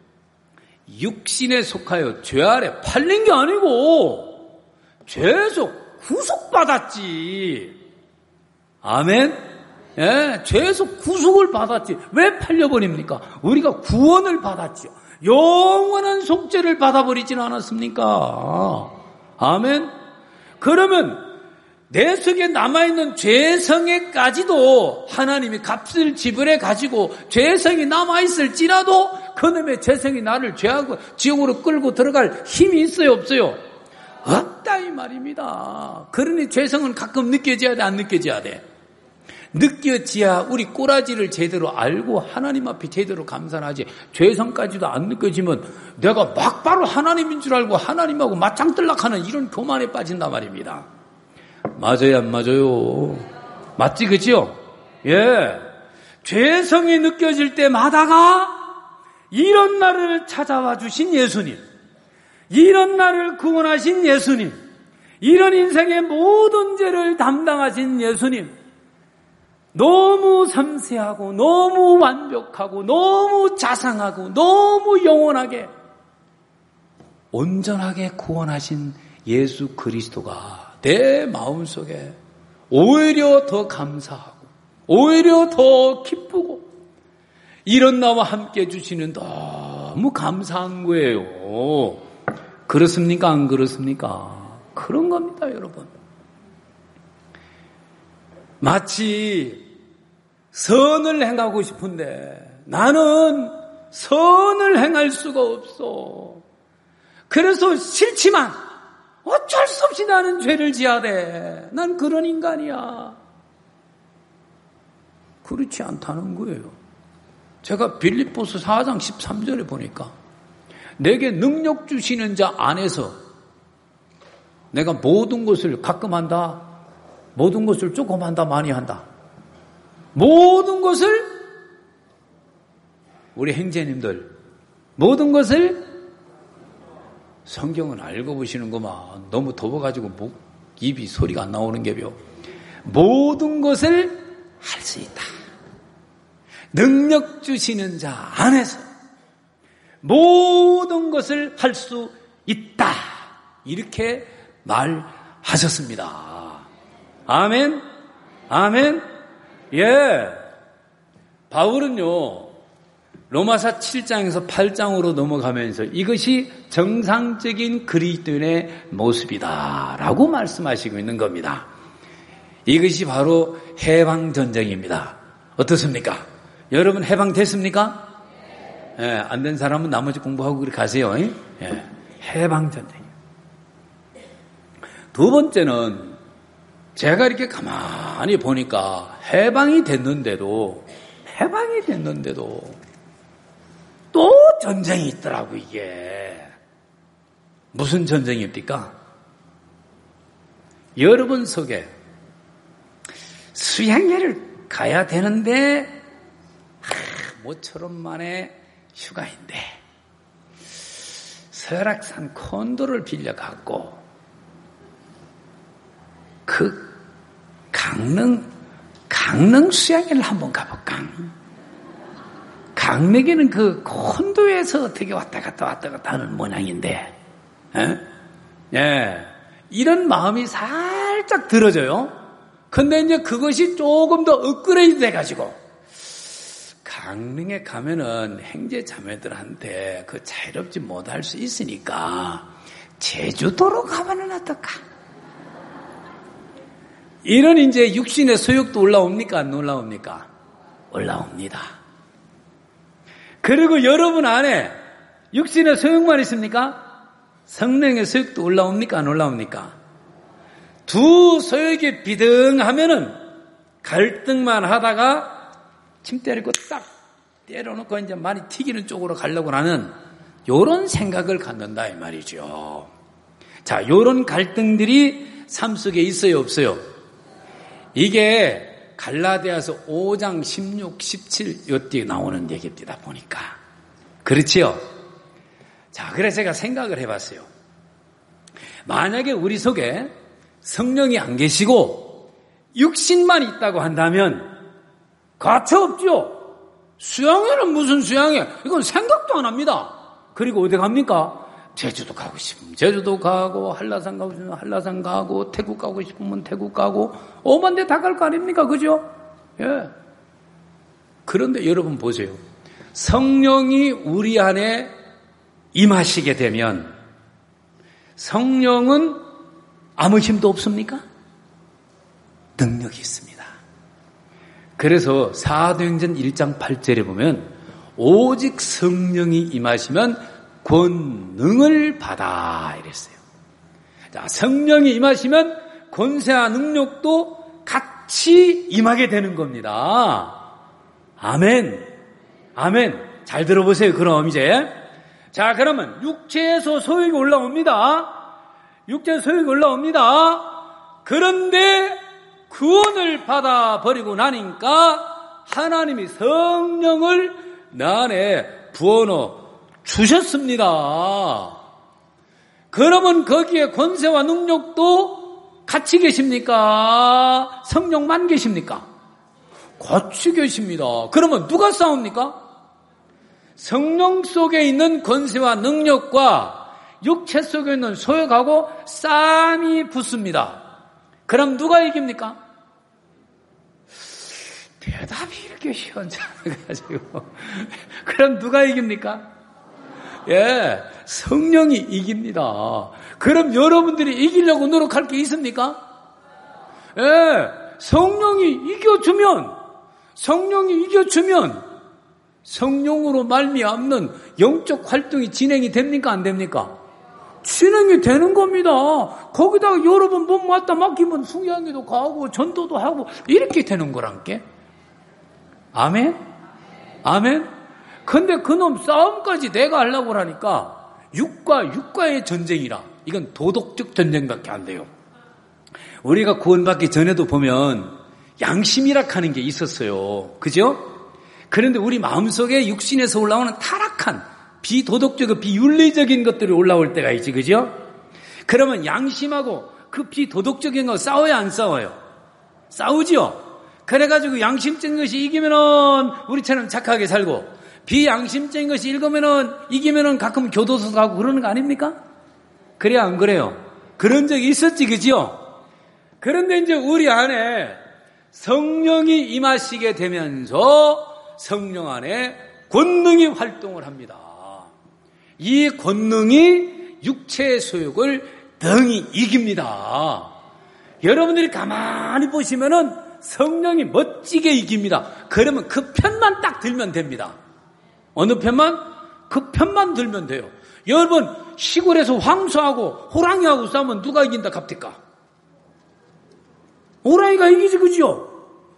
육신에 속하여 죄 아래 팔린 게 아니고 죄에서 구속받았지. 아멘? 죄에서 구속을 받았지. 왜 팔려버립니까? 우리가 구원을 받았죠. 영원한 속죄를 받아버리지는 않았습니까? 아멘. 그러면 내 속에 남아있는 죄성에까지도 하나님이 값을 지불해 가지고 죄성이 남아있을지라도 그놈의 죄성이 나를 죄하고 지옥으로 끌고 들어갈 힘이 있어요, 없어요? 없다 이 말입니다. 그러니 죄성은 가끔 느껴져야 돼, 안 느껴져야 돼? 느껴져야 우리 꼬라지를 제대로 알고 하나님 앞에 제대로 감사하지. 죄성까지도 안 느껴지면 내가 막바로 하나님인 줄 알고 하나님하고 맞짱뜰락하는 이런 교만에 빠진단 말입니다. 맞아요, 안 맞아요? 맞지, 그치요? 예. 죄성이 느껴질 때마다가 이런 나를 찾아와 주신 예수님, 이런 나를 구원하신 예수님, 이런 인생의 모든 죄를 담당하신 예수님, 너무 섬세하고 너무 완벽하고 너무 자상하고 너무 영원하게 온전하게 구원하신 예수 그리스도가 내 마음속에 오히려 더 감사하고 오히려 더 기쁘고 이런 나와 함께 해주시는 너무 감사한 거예요. 그렇습니까? 안 그렇습니까? 그런 겁니다, 여러분. 마치 선을 행하고 싶은데 나는 선을 행할 수가 없어. 그래서 싫지만 어쩔 수 없이 나는 죄를 지어야 돼. 난 그런 인간이야. 그렇지 않다는 거예요. 제가 빌립보서 4장 13절에 보니까 내게 능력 주시는 자 안에서 내가 모든 것을 가끔 한다, 모든 것을 조금 한다, 많이 한다. 모든 것을 우리 형제님들 모든 것을 성경은 알고 보시는구만. 너무 더워가지고 입이 소리가 안 나오는 게요. 모든 것을 할 수 있다. 능력 주시는 자 안에서 모든 것을 할 수 있다. 이렇게 말하셨습니다. 아멘. 아멘. 예. 바울은요, 로마서 7장에서 8장으로 넘어가면서 이것이 정상적인 그리스도인의 모습이다라고 말씀하시고 있는 겁니다. 이것이 바로 해방전쟁입니다. 어떻습니까? 여러분 해방됐습니까? 예, 안 된 사람은 나머지 공부하고 그렇게 가세요. 예, 해방전쟁. 두 번째는 제가 이렇게 가만히 보니까 해방이 됐는데도 또 전쟁이 있더라고. 이게 무슨 전쟁입니까? 여러분 속에 수양회를 가야 되는데 모처럼 만에 휴가인데 설악산 콘도를 빌려갖고 그 강릉 수양회를 한번 가볼까? 강릉에는 그 콘도에서 어떻게 왔다 갔다 하는 모양인데, 예, 이런 마음이 살짝 들어져요. 근데 이제 그것이 조금 더 업그레이드 돼가지고, 강릉에 가면은 형제 자매들한테 그 자유롭지 못할 수 있으니까, 제주도로 가면은 어떨까? 이런 이제 육신의 소욕도 올라옵니까? 안 올라옵니까? 올라옵니다. 그리고 여러분 안에 육신의 소욕만 있습니까? 성령의 소욕도 올라옵니까? 안 올라옵니까? 두 소욕이 비등하면은 갈등만 하다가 침 때리고 딱 때려놓고 이제 많이 튀기는 쪽으로 가려고 하는 요런 생각을 갖는다 이 말이죠. 자, 요런 갈등들이 삶 속에 있어요, 없어요? 이게 갈라디아서 5장 16, 17 요때 나오는 얘기입니다. 보니까. 그렇지요? 자, 그래서 제가 생각을 해봤어요. 만약에 우리 속에 성령이 안 계시고 육신만 있다고 한다면 가차 없죠. 수양회는 무슨 수양회? 이건 생각도 안 합니다. 그리고 어디 갑니까? 제주도 가고 싶으면 제주도 가고, 한라산 가고 싶으면 한라산 가고, 태국 가고 싶으면 태국 가고, 오만 데 다 갈 거 아닙니까? 그죠? 예. 그런데 여러분 보세요. 성령이 우리 안에 임하시게 되면 성령은 아무 힘도 없습니까? 능력이 있습니다. 그래서 사도행전 1장 8절에 보면 오직 성령이 임하시면 권능을 받아 이랬어요. 자, 성령이 임하시면 권세와 능력도 같이 임하게 되는 겁니다. 아멘. 아멘. 잘 들어보세요. 그럼 이제 자, 그러면 육체에서 소욕이 올라옵니다. 육체에서 소욕이 올라옵니다. 그런데 구원을 받아버리고 나니까 하나님이 성령을 나 안에 부어넣어 주셨습니다. 그러면 거기에 권세와 능력도 같이 계십니까? 성령만 계십니까? 같이 계십니다. 그러면 누가 싸웁니까? 성령 속에 있는 권세와 능력과 육체 속에 있는 소욕하고 싸움이 붙습니다. 그럼 누가 이깁니까? 대답이 이렇게 시원찮아가지고 그럼 누가 이깁니까? 예, 성령이 이깁니다. 그럼 여러분들이 이기려고 노력할 게 있습니까? 예, 성령이 이겨주면 성령으로 말미암는 영적 활동이 진행이 됩니까? 안 됩니까? 진행이 되는 겁니다. 거기다가 여러분 몸 맞다 맡기면 승리하기도 가고 전도도 하고 이렇게 되는 거란게. 아멘? 아멘? 근데 그놈 싸움까지 내가 하려고 하니까 육과의 전쟁이라. 이건 도덕적 전쟁밖에 안 돼요. 우리가 구원받기 전에도 보면 양심이라 하는 게 있었어요. 그죠? 그런데 우리 마음속에 육신에서 올라오는 타락한 비도덕적, 비윤리적인 것들이 올라올 때가 있지, 그죠? 그러면 양심하고 그 비도덕적인 거 싸워야 안 싸워요? 싸우지요? 그래가지고 양심적인 것이 이기면은 우리처럼 착하게 살고, 비양심적인 것이 이기면은 가끔 교도소 가고 그러는 거 아닙니까? 그래야 안 그래요? 그런 적이 있었지, 그죠? 그런데 이제 우리 안에 성령이 임하시게 되면서 성령 안에 권능이 활동을 합니다. 이 권능이 육체의 소욕을 능히 이깁니다. 여러분들이 가만히 보시면은 성령이 멋지게 이깁니다. 그러면 그 편만 딱 들면 됩니다. 어느 편만? 그 편만 들면 돼요. 여러분 시골에서 황소하고 호랑이하고 싸우면 누가 이긴다 갑니까? 호랑이가 이기지, 그죠?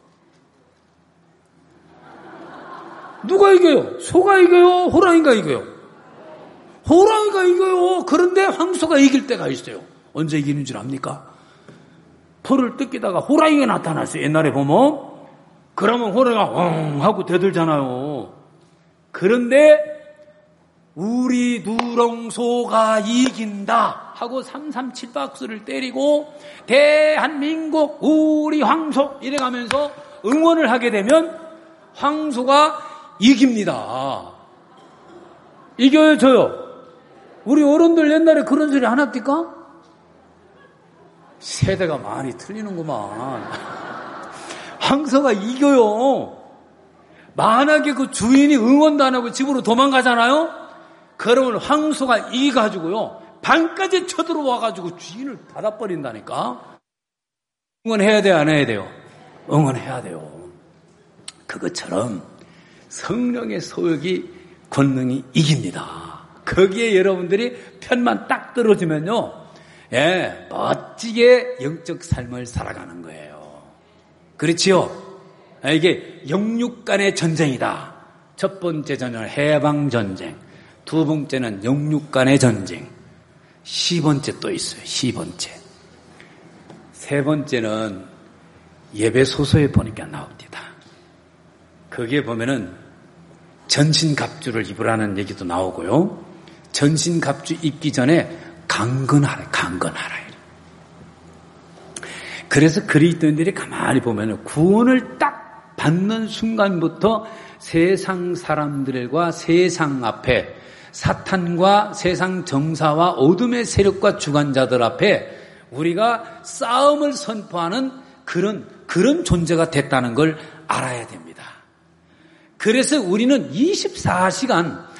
누가 이겨요? 소가 이겨요? 호랑이가 이겨요? 호랑이가 이겨요. 그런데 황소가 이길 때가 있어요. 언제 이기는 줄 압니까? 풀을 뜯기다가 호랑이가 나타났어요. 옛날에 보면. 그러면 호랑이가 엉 하고 대들잖아요. 그런데 우리 누렁소가 이긴다 하고 337박수를 때리고 대한민국 우리 황소 이래가면서 응원을 하게 되면 황소가 이깁니다. 이겨요, 저요? 우리 어른들 옛날에 그런 소리 안 합니까? 세대가 많이 틀리는구만. 황소가 이겨요. 만약에 그 주인이 응원도 안 하고 집으로 도망가잖아요? 그러면 황소가 이겨가지고요, 방까지 쳐들어와가지고 주인을 닫아버린다니까? 응원해야 돼요, 안 해야 돼요? 응원해야 돼요. 그것처럼 성령의 소욕이 권능이 이깁니다. 거기에 여러분들이 편만 딱 들어주면요, 예, 멋지게 영적 삶을 살아가는 거예요. 그렇지요? 이게 영육 간의 전쟁이다. 첫 번째 전쟁은 해방전쟁, 두 번째는 영육 간의 전쟁, 10번째 또 있어요. 10번째. 세 번째는 예배소서에 보니까 나옵니다. 거기에 보면은 전신갑주를 입으라는 얘기도 나오고요. 전신갑주 입기 전에 강건하라. 그래서 그리스도인들이 가만히 보면 구원을 딱 받는 순간부터 세상 사람들과 세상 앞에 사탄과 세상 정사와 어둠의 세력과 주관자들 앞에 우리가 싸움을 선포하는 그런 존재가 됐다는 걸 알아야 됩니다. 그래서 우리는 24시간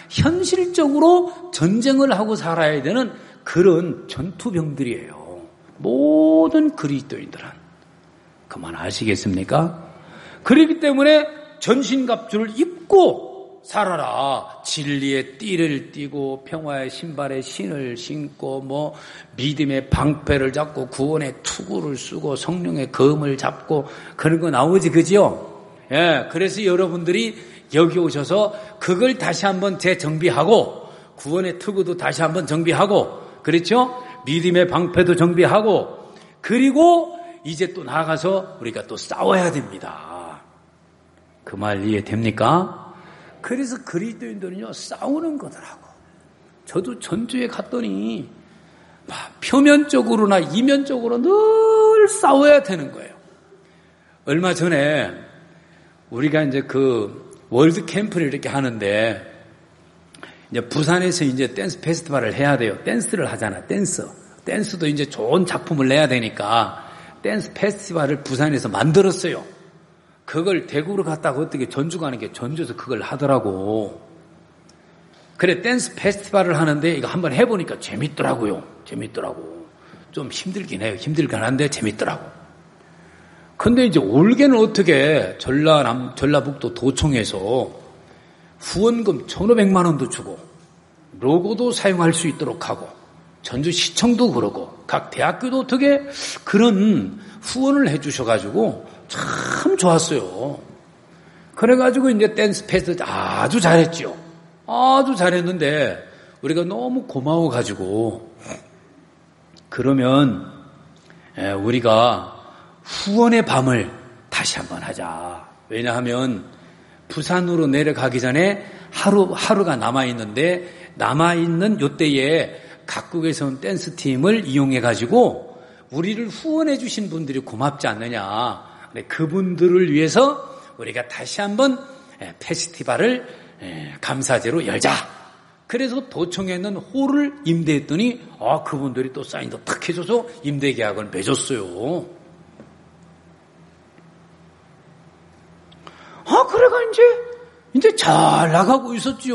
현실적으로 전쟁을 하고 살아야 되는 그런 전투병들이에요. 모든 그리스도인들은. 그만 아시겠습니까? 그렇기 때문에 전신갑주를 입고 살아라. 진리의 띠를 띠고 평화의 신발에 신을 신고 믿음의 방패를 잡고 구원의 투구를 쓰고 성령의 검을 잡고 그런 거 나오지, 그지요? 예, 그래서 여러분들이 여기 오셔서 그걸 다시 한번 재정비하고 구원의 투구도 다시 한번 정비하고, 그렇죠? 믿음의 방패도 정비하고, 그리고 이제 또 나가서 우리가 또 싸워야 됩니다. 그 말 이해됩니까? 그래서 그리스도인들은요, 싸우는 거더라고. 저도 전주에 갔더니 표면적으로나 이면적으로 늘 싸워야 되는 거예요. 얼마 전에 우리가 이제 그 월드 캠프를 이렇게 하는데, 이제 부산에서 이제 댄스 페스티벌을 해야 돼요. 댄스를 하잖아, 댄스도 이제 좋은 작품을 내야 되니까 댄스 페스티벌을 부산에서 만들었어요. 그걸 대구로 갔다가 어떻게 전주 가는 게 전주에서 그걸 하더라고. 그래, 댄스 페스티벌을 하는데 이거 한번 해보니까 재밌더라고요. 좀 힘들긴 해요. 힘들긴 한데 재밌더라고. 근데 이제 올해는 어떻게 전라북도 도청에서 후원금 1,500만 원도 주고 로고도 사용할 수 있도록 하고 전주시청도 그러고 각 대학교도 어떻게 그런 후원을 해 주셔가지고 참 좋았어요. 그래가지고 이제 댄스 페스트 아주 잘했죠. 아주 잘했는데 우리가 너무 고마워가지고 그러면 우리가 후원의 밤을 다시 한번 하자. 왜냐하면 부산으로 내려가기 전에 하루가 남아있는데 남아있는 요때에 각국에서 온 댄스팀을 이용해가지고 우리를 후원해 주신 분들이 고맙지 않느냐. 그분들을 위해서 우리가 다시 한번 페스티벌을 감사제로 열자. 그래서 도청에 있는 홀을 임대했더니 그분들이 또 사인도 탁 해줘서 임대 계약을 맺었어요. 그래가 이제 잘 나가고 있었지요.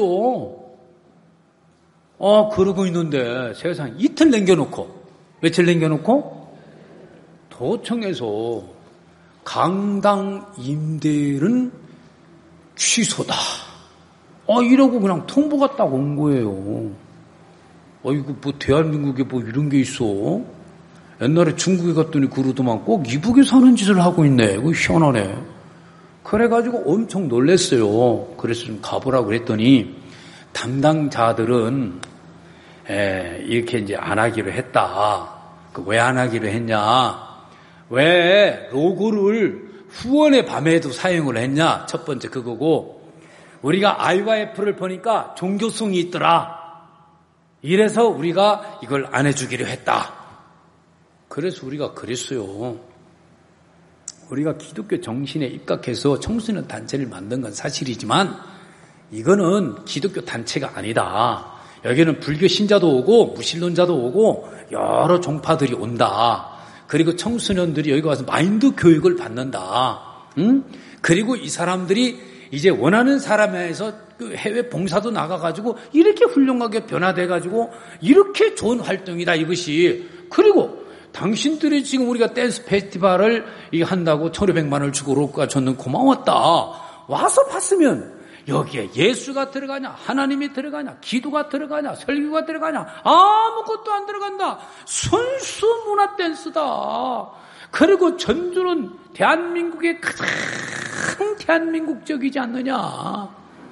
그러고 있는데 세상 이틀 남겨놓고, 며칠 남겨놓고 도청에서 강당 임대는 취소다. 이러고 그냥 통보가 딱 온 거예요. 이거 대한민국에 이런 게 있어? 옛날에 중국에 갔더니 그러더만 꼭 이북에 사는 짓을 하고 있네. 이거 희한하네. 그래가지고 엄청 놀랐어요. 그래서 좀 가보라고 그랬더니 담당자들은 이렇게 이제 안 하기로 했다. 왜 안 하기로 했냐? 왜 로고를 후원의 밤에도 사용을 했냐? 첫 번째 그거고, 우리가 IYF를 보니까 종교성이 있더라. 이래서 우리가 이걸 안 해주기로 했다. 그래서 우리가 그랬어요. 우리가 기독교 정신에 입각해서 청소년 단체를 만든 건 사실이지만 이거는 기독교 단체가 아니다. 여기는 불교 신자도 오고 무신론자도 오고 여러 종파들이 온다. 그리고 청소년들이 여기 와서 마인드 교육을 받는다. 그리고 이 사람들이 이제 원하는 사람에서 그 해외 봉사도 나가가지고 이렇게 훌륭하게 변화돼가지고 이렇게 좋은 활동이다, 이것이. 그리고 당신들이 지금 우리가 댄스 페스티벌을 한다고 1,500만 원을 주고 로고가 줬는 고마웠다. 와서 봤으면 여기에 예수가 들어가냐, 하나님이 들어가냐, 기도가 들어가냐, 설교가 들어가냐, 아무것도 안 들어간다. 순수 문화 댄스다. 그리고 전주는 대한민국의 가장 대한민국적이지 않느냐.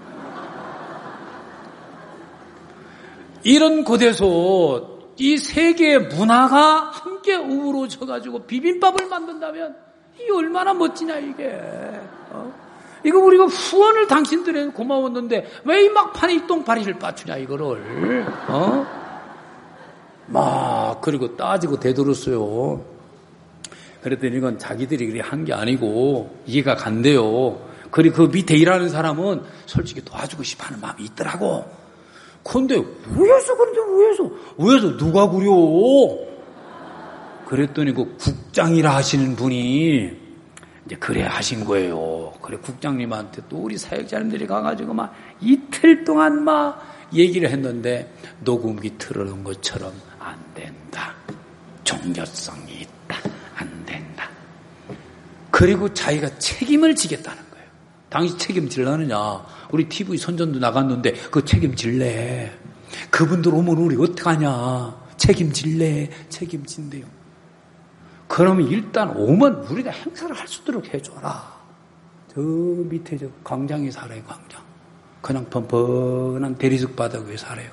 이런 곳에서 이 세계의 문화가 함께 어우러져가지고 비빔밥을 만든다면 이게 얼마나 멋지냐, 이게. 이거 우리가 후원을 당신들에게 고마웠는데 왜 이 막판에 이 똥파리를 빠추냐, 이거를. 그리고 따지고 되돌았어요. 그랬더니 이건 자기들이 그렇게 한 게 아니고 이해가 간대요. 그리고 그 밑에 일하는 사람은 솔직히 도와주고 싶어 하는 마음이 있더라고. 근데 왜서 그런데 왜서 누가 그려? 그랬더니 그 국장이라 하시는 분이 이제 그래 하신 거예요. 그래 국장님한테 또 우리 사역자님들이 가가지고 막 이틀 동안 막 얘기를 했는데 녹음기 틀어놓은 것처럼 안 된다. 종교성이 있다. 안 된다. 그리고 자기가 책임을 지겠다는 거예요. 당신 책임질라느냐. 우리 TV 선전도 나갔는데 그 책임질래. 그분들 오면 우리 어떡하냐. 책임질래. 책임진대요. 그러면 일단 오면 우리가 행사를 할 수 있도록 해줘라. 저 밑에 저 광장에 살아요. 광장. 그냥 뻔뻔한 대리석 바닥 위에 살아요.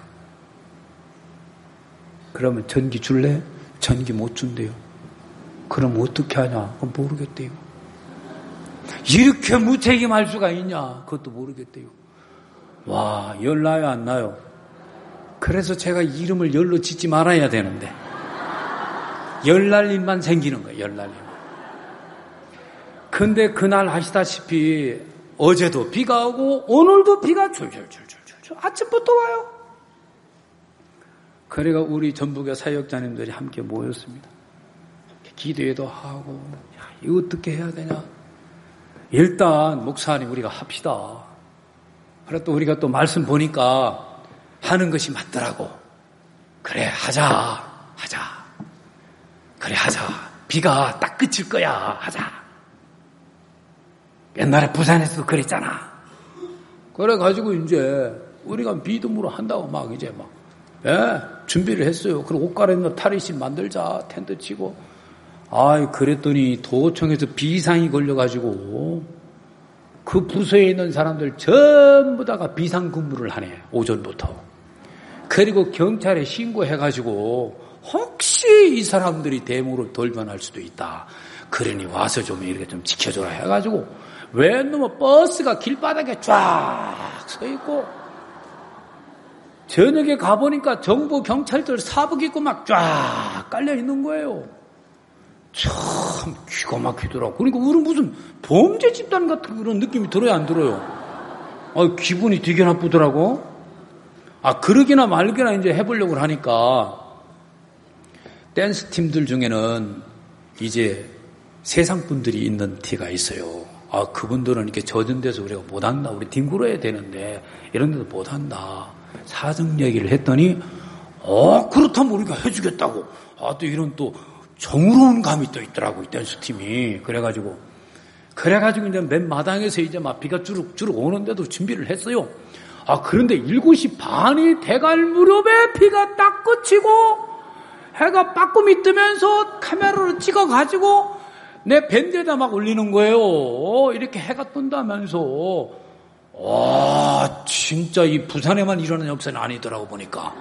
그러면 전기 줄래? 전기 못 준대요. 그럼 어떻게 하냐? 그건 모르겠대요. 이렇게 무책임할 수가 있냐? 그것도 모르겠대요. 와, 열 나요, 안 나요? 그래서 제가 이름을 열로 짓지 말아야 되는데. 열날일만 생기는 거예요, 열날일만. 근데 그날 아시다시피 어제도 비가 오고 오늘도 비가 줄줄줄줄줄 아침부터 와요. 그래가 우리 전북의 사역자님들이 함께 모였습니다. 기도회도 하고, 야, 이거 어떻게 해야 되냐? 일단 목사님 우리가 합시다. 그래 또 우리가 또 말씀 보니까 하는 것이 맞더라고. 그래 하자. 그래 하자. 비가 딱 그칠 거야. 하자. 옛날에 부산에서도 그랬잖아. 그래가지고 이제 우리가 비듬으로 한다고 막 이제 막 준비를 했어요. 그리고 옷 갈아입는 탈의실 만들자. 텐트 치고. 그랬더니 도청에서 비상이 걸려가지고 그 부서에 있는 사람들 전부 다가 비상근무를 하네. 오전부터. 그리고 경찰에 신고해가지고 혹시 이 사람들이 데모로 돌변할 수도 있다. 그러니 와서 좀 이렇게 좀 지켜줘라 해가지고 웬놈의 버스가 길바닥에 쫙 서 있고 저녁에 가보니까 정부 경찰들 사복 입고 막 쫙 깔려 있는 거예요. 참 기가 막히더라고. 그러니까 우리 무슨 범죄 집단 같은 그런 느낌이 들어요, 안 들어요? 기분이 되게 나쁘더라고. 그러기나 말기나 이제 해보려고 하니까 댄스 팀들 중에는 이제 세상 분들이 있는 티가 있어요. 그분들은 이렇게 젖은 데서 우리가 못한다. 우리 뒹굴어야 되는데 이런 데도 못한다. 사정 얘기를 했더니 그렇다면 우리가 해주겠다고. 또 이런 또 정으로운 감이 또 있더라고, 이 댄스 팀이. 그래가지고 이제 맨 마당에서 이제 막 비가 주룩주룩 오는데도 준비를 했어요. 그런데 7시 반이 돼갈 무렵에 비가 딱 그치고 해가 빠꿈이 뜨면서 카메라로 찍어가지고 내 밴드에다 막 올리는 거예요. 이렇게 해가 뜬다면서. 진짜 이 부산에만 일어나는 역사는 아니더라고 보니까.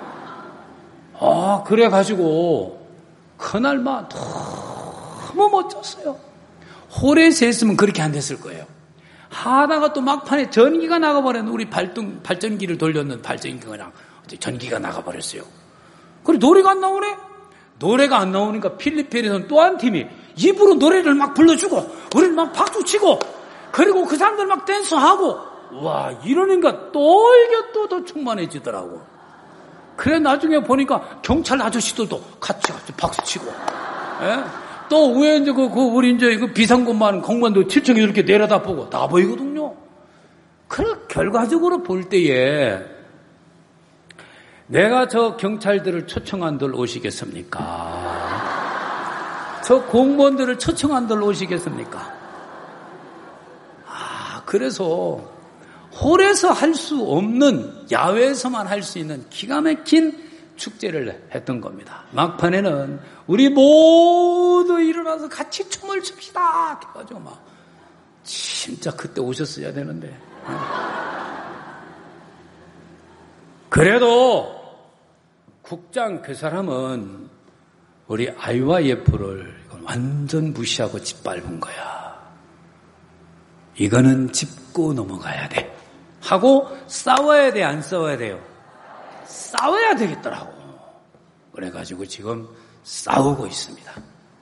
그래가지고 그날만 너무 멋졌어요. 홀에서 했으면 그렇게 안 됐을 거예요. 하다가 또 막판에 전기가 나가버렸는데 우리 발전기를 돌렸는 발전기가 그냥 전기가 나가버렸어요. 그래 노래가 안 나오네? 노래가 안 나오니까 필리핀에서는 또 한 팀이 입으로 노래를 막 불러주고 우리를 막 박수치고 그리고 그 사람들 막 댄스하고 와 이러니까 또 이게 또 더 충만해지더라고. 그래 나중에 보니까 경찰 아저씨들도 같이 박수치고 또 위에 이제 우리 이제 그 비상근무하는 공무원도 7층에 이렇게 내려다보고 다 보이거든요. 그래 결과적으로 볼 때에 내가 저 경찰들을 초청한들 오시겠습니까? 저 공무원들을 초청한들 오시겠습니까? 그래서 홀에서 할 수 없는 야외에서만 할 수 있는 기가 막힌 축제를 했던 겁니다. 막판에는 우리 모두 일어나서 같이 춤을 춥시다 해가지고 막 진짜 그때 오셨어야 되는데 그래도 국장 그 사람은 우리 IYF를 완전 무시하고 짓밟은 거야. 이거는 짚고 넘어가야 돼 하고 싸워야 돼, 안 싸워야 돼요? 싸워야 되겠더라고. 그래가지고 지금 싸우고 있습니다.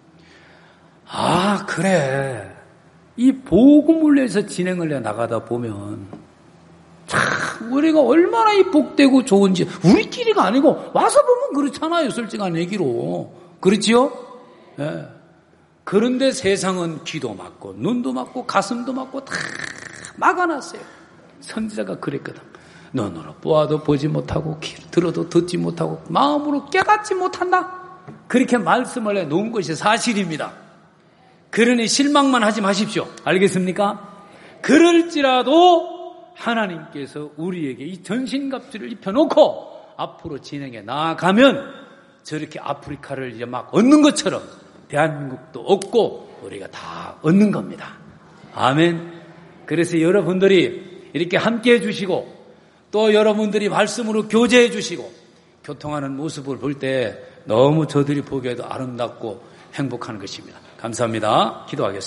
그래. 이 복음을 위해서 진행을 해 나가다 보면 참 우리가 얼마나 이 복되고 좋은지 우리끼리가 아니고 와서 보면 그렇잖아요. 솔직한 얘기로. 그렇지요? 예. 그런데 세상은 귀도 막고 눈도 막고 가슴도 막고 다 막아놨어요. 선지자가 그랬거든. 눈으로 보아도 보지 못하고 귀로 들어도 듣지 못하고 마음으로 깨닫지 못한다. 그렇게 말씀을 해놓은 것이 사실입니다. 그러니 실망만 하지 마십시오. 알겠습니까? 그럴지라도 하나님께서 우리에게 이 전신갑주를 입혀놓고 앞으로 진행해 나아가면 저렇게 아프리카를 이제 막 얻는 것처럼 대한민국도 얻고 우리가 다 얻는 겁니다. 아멘. 그래서 여러분들이 이렇게 함께 해주시고 또 여러분들이 말씀으로 교제해 주시고 교통하는 모습을 볼 때 너무 저들이 보기에도 아름답고 행복한 것입니다. 감사합니다. 기도하겠습니다.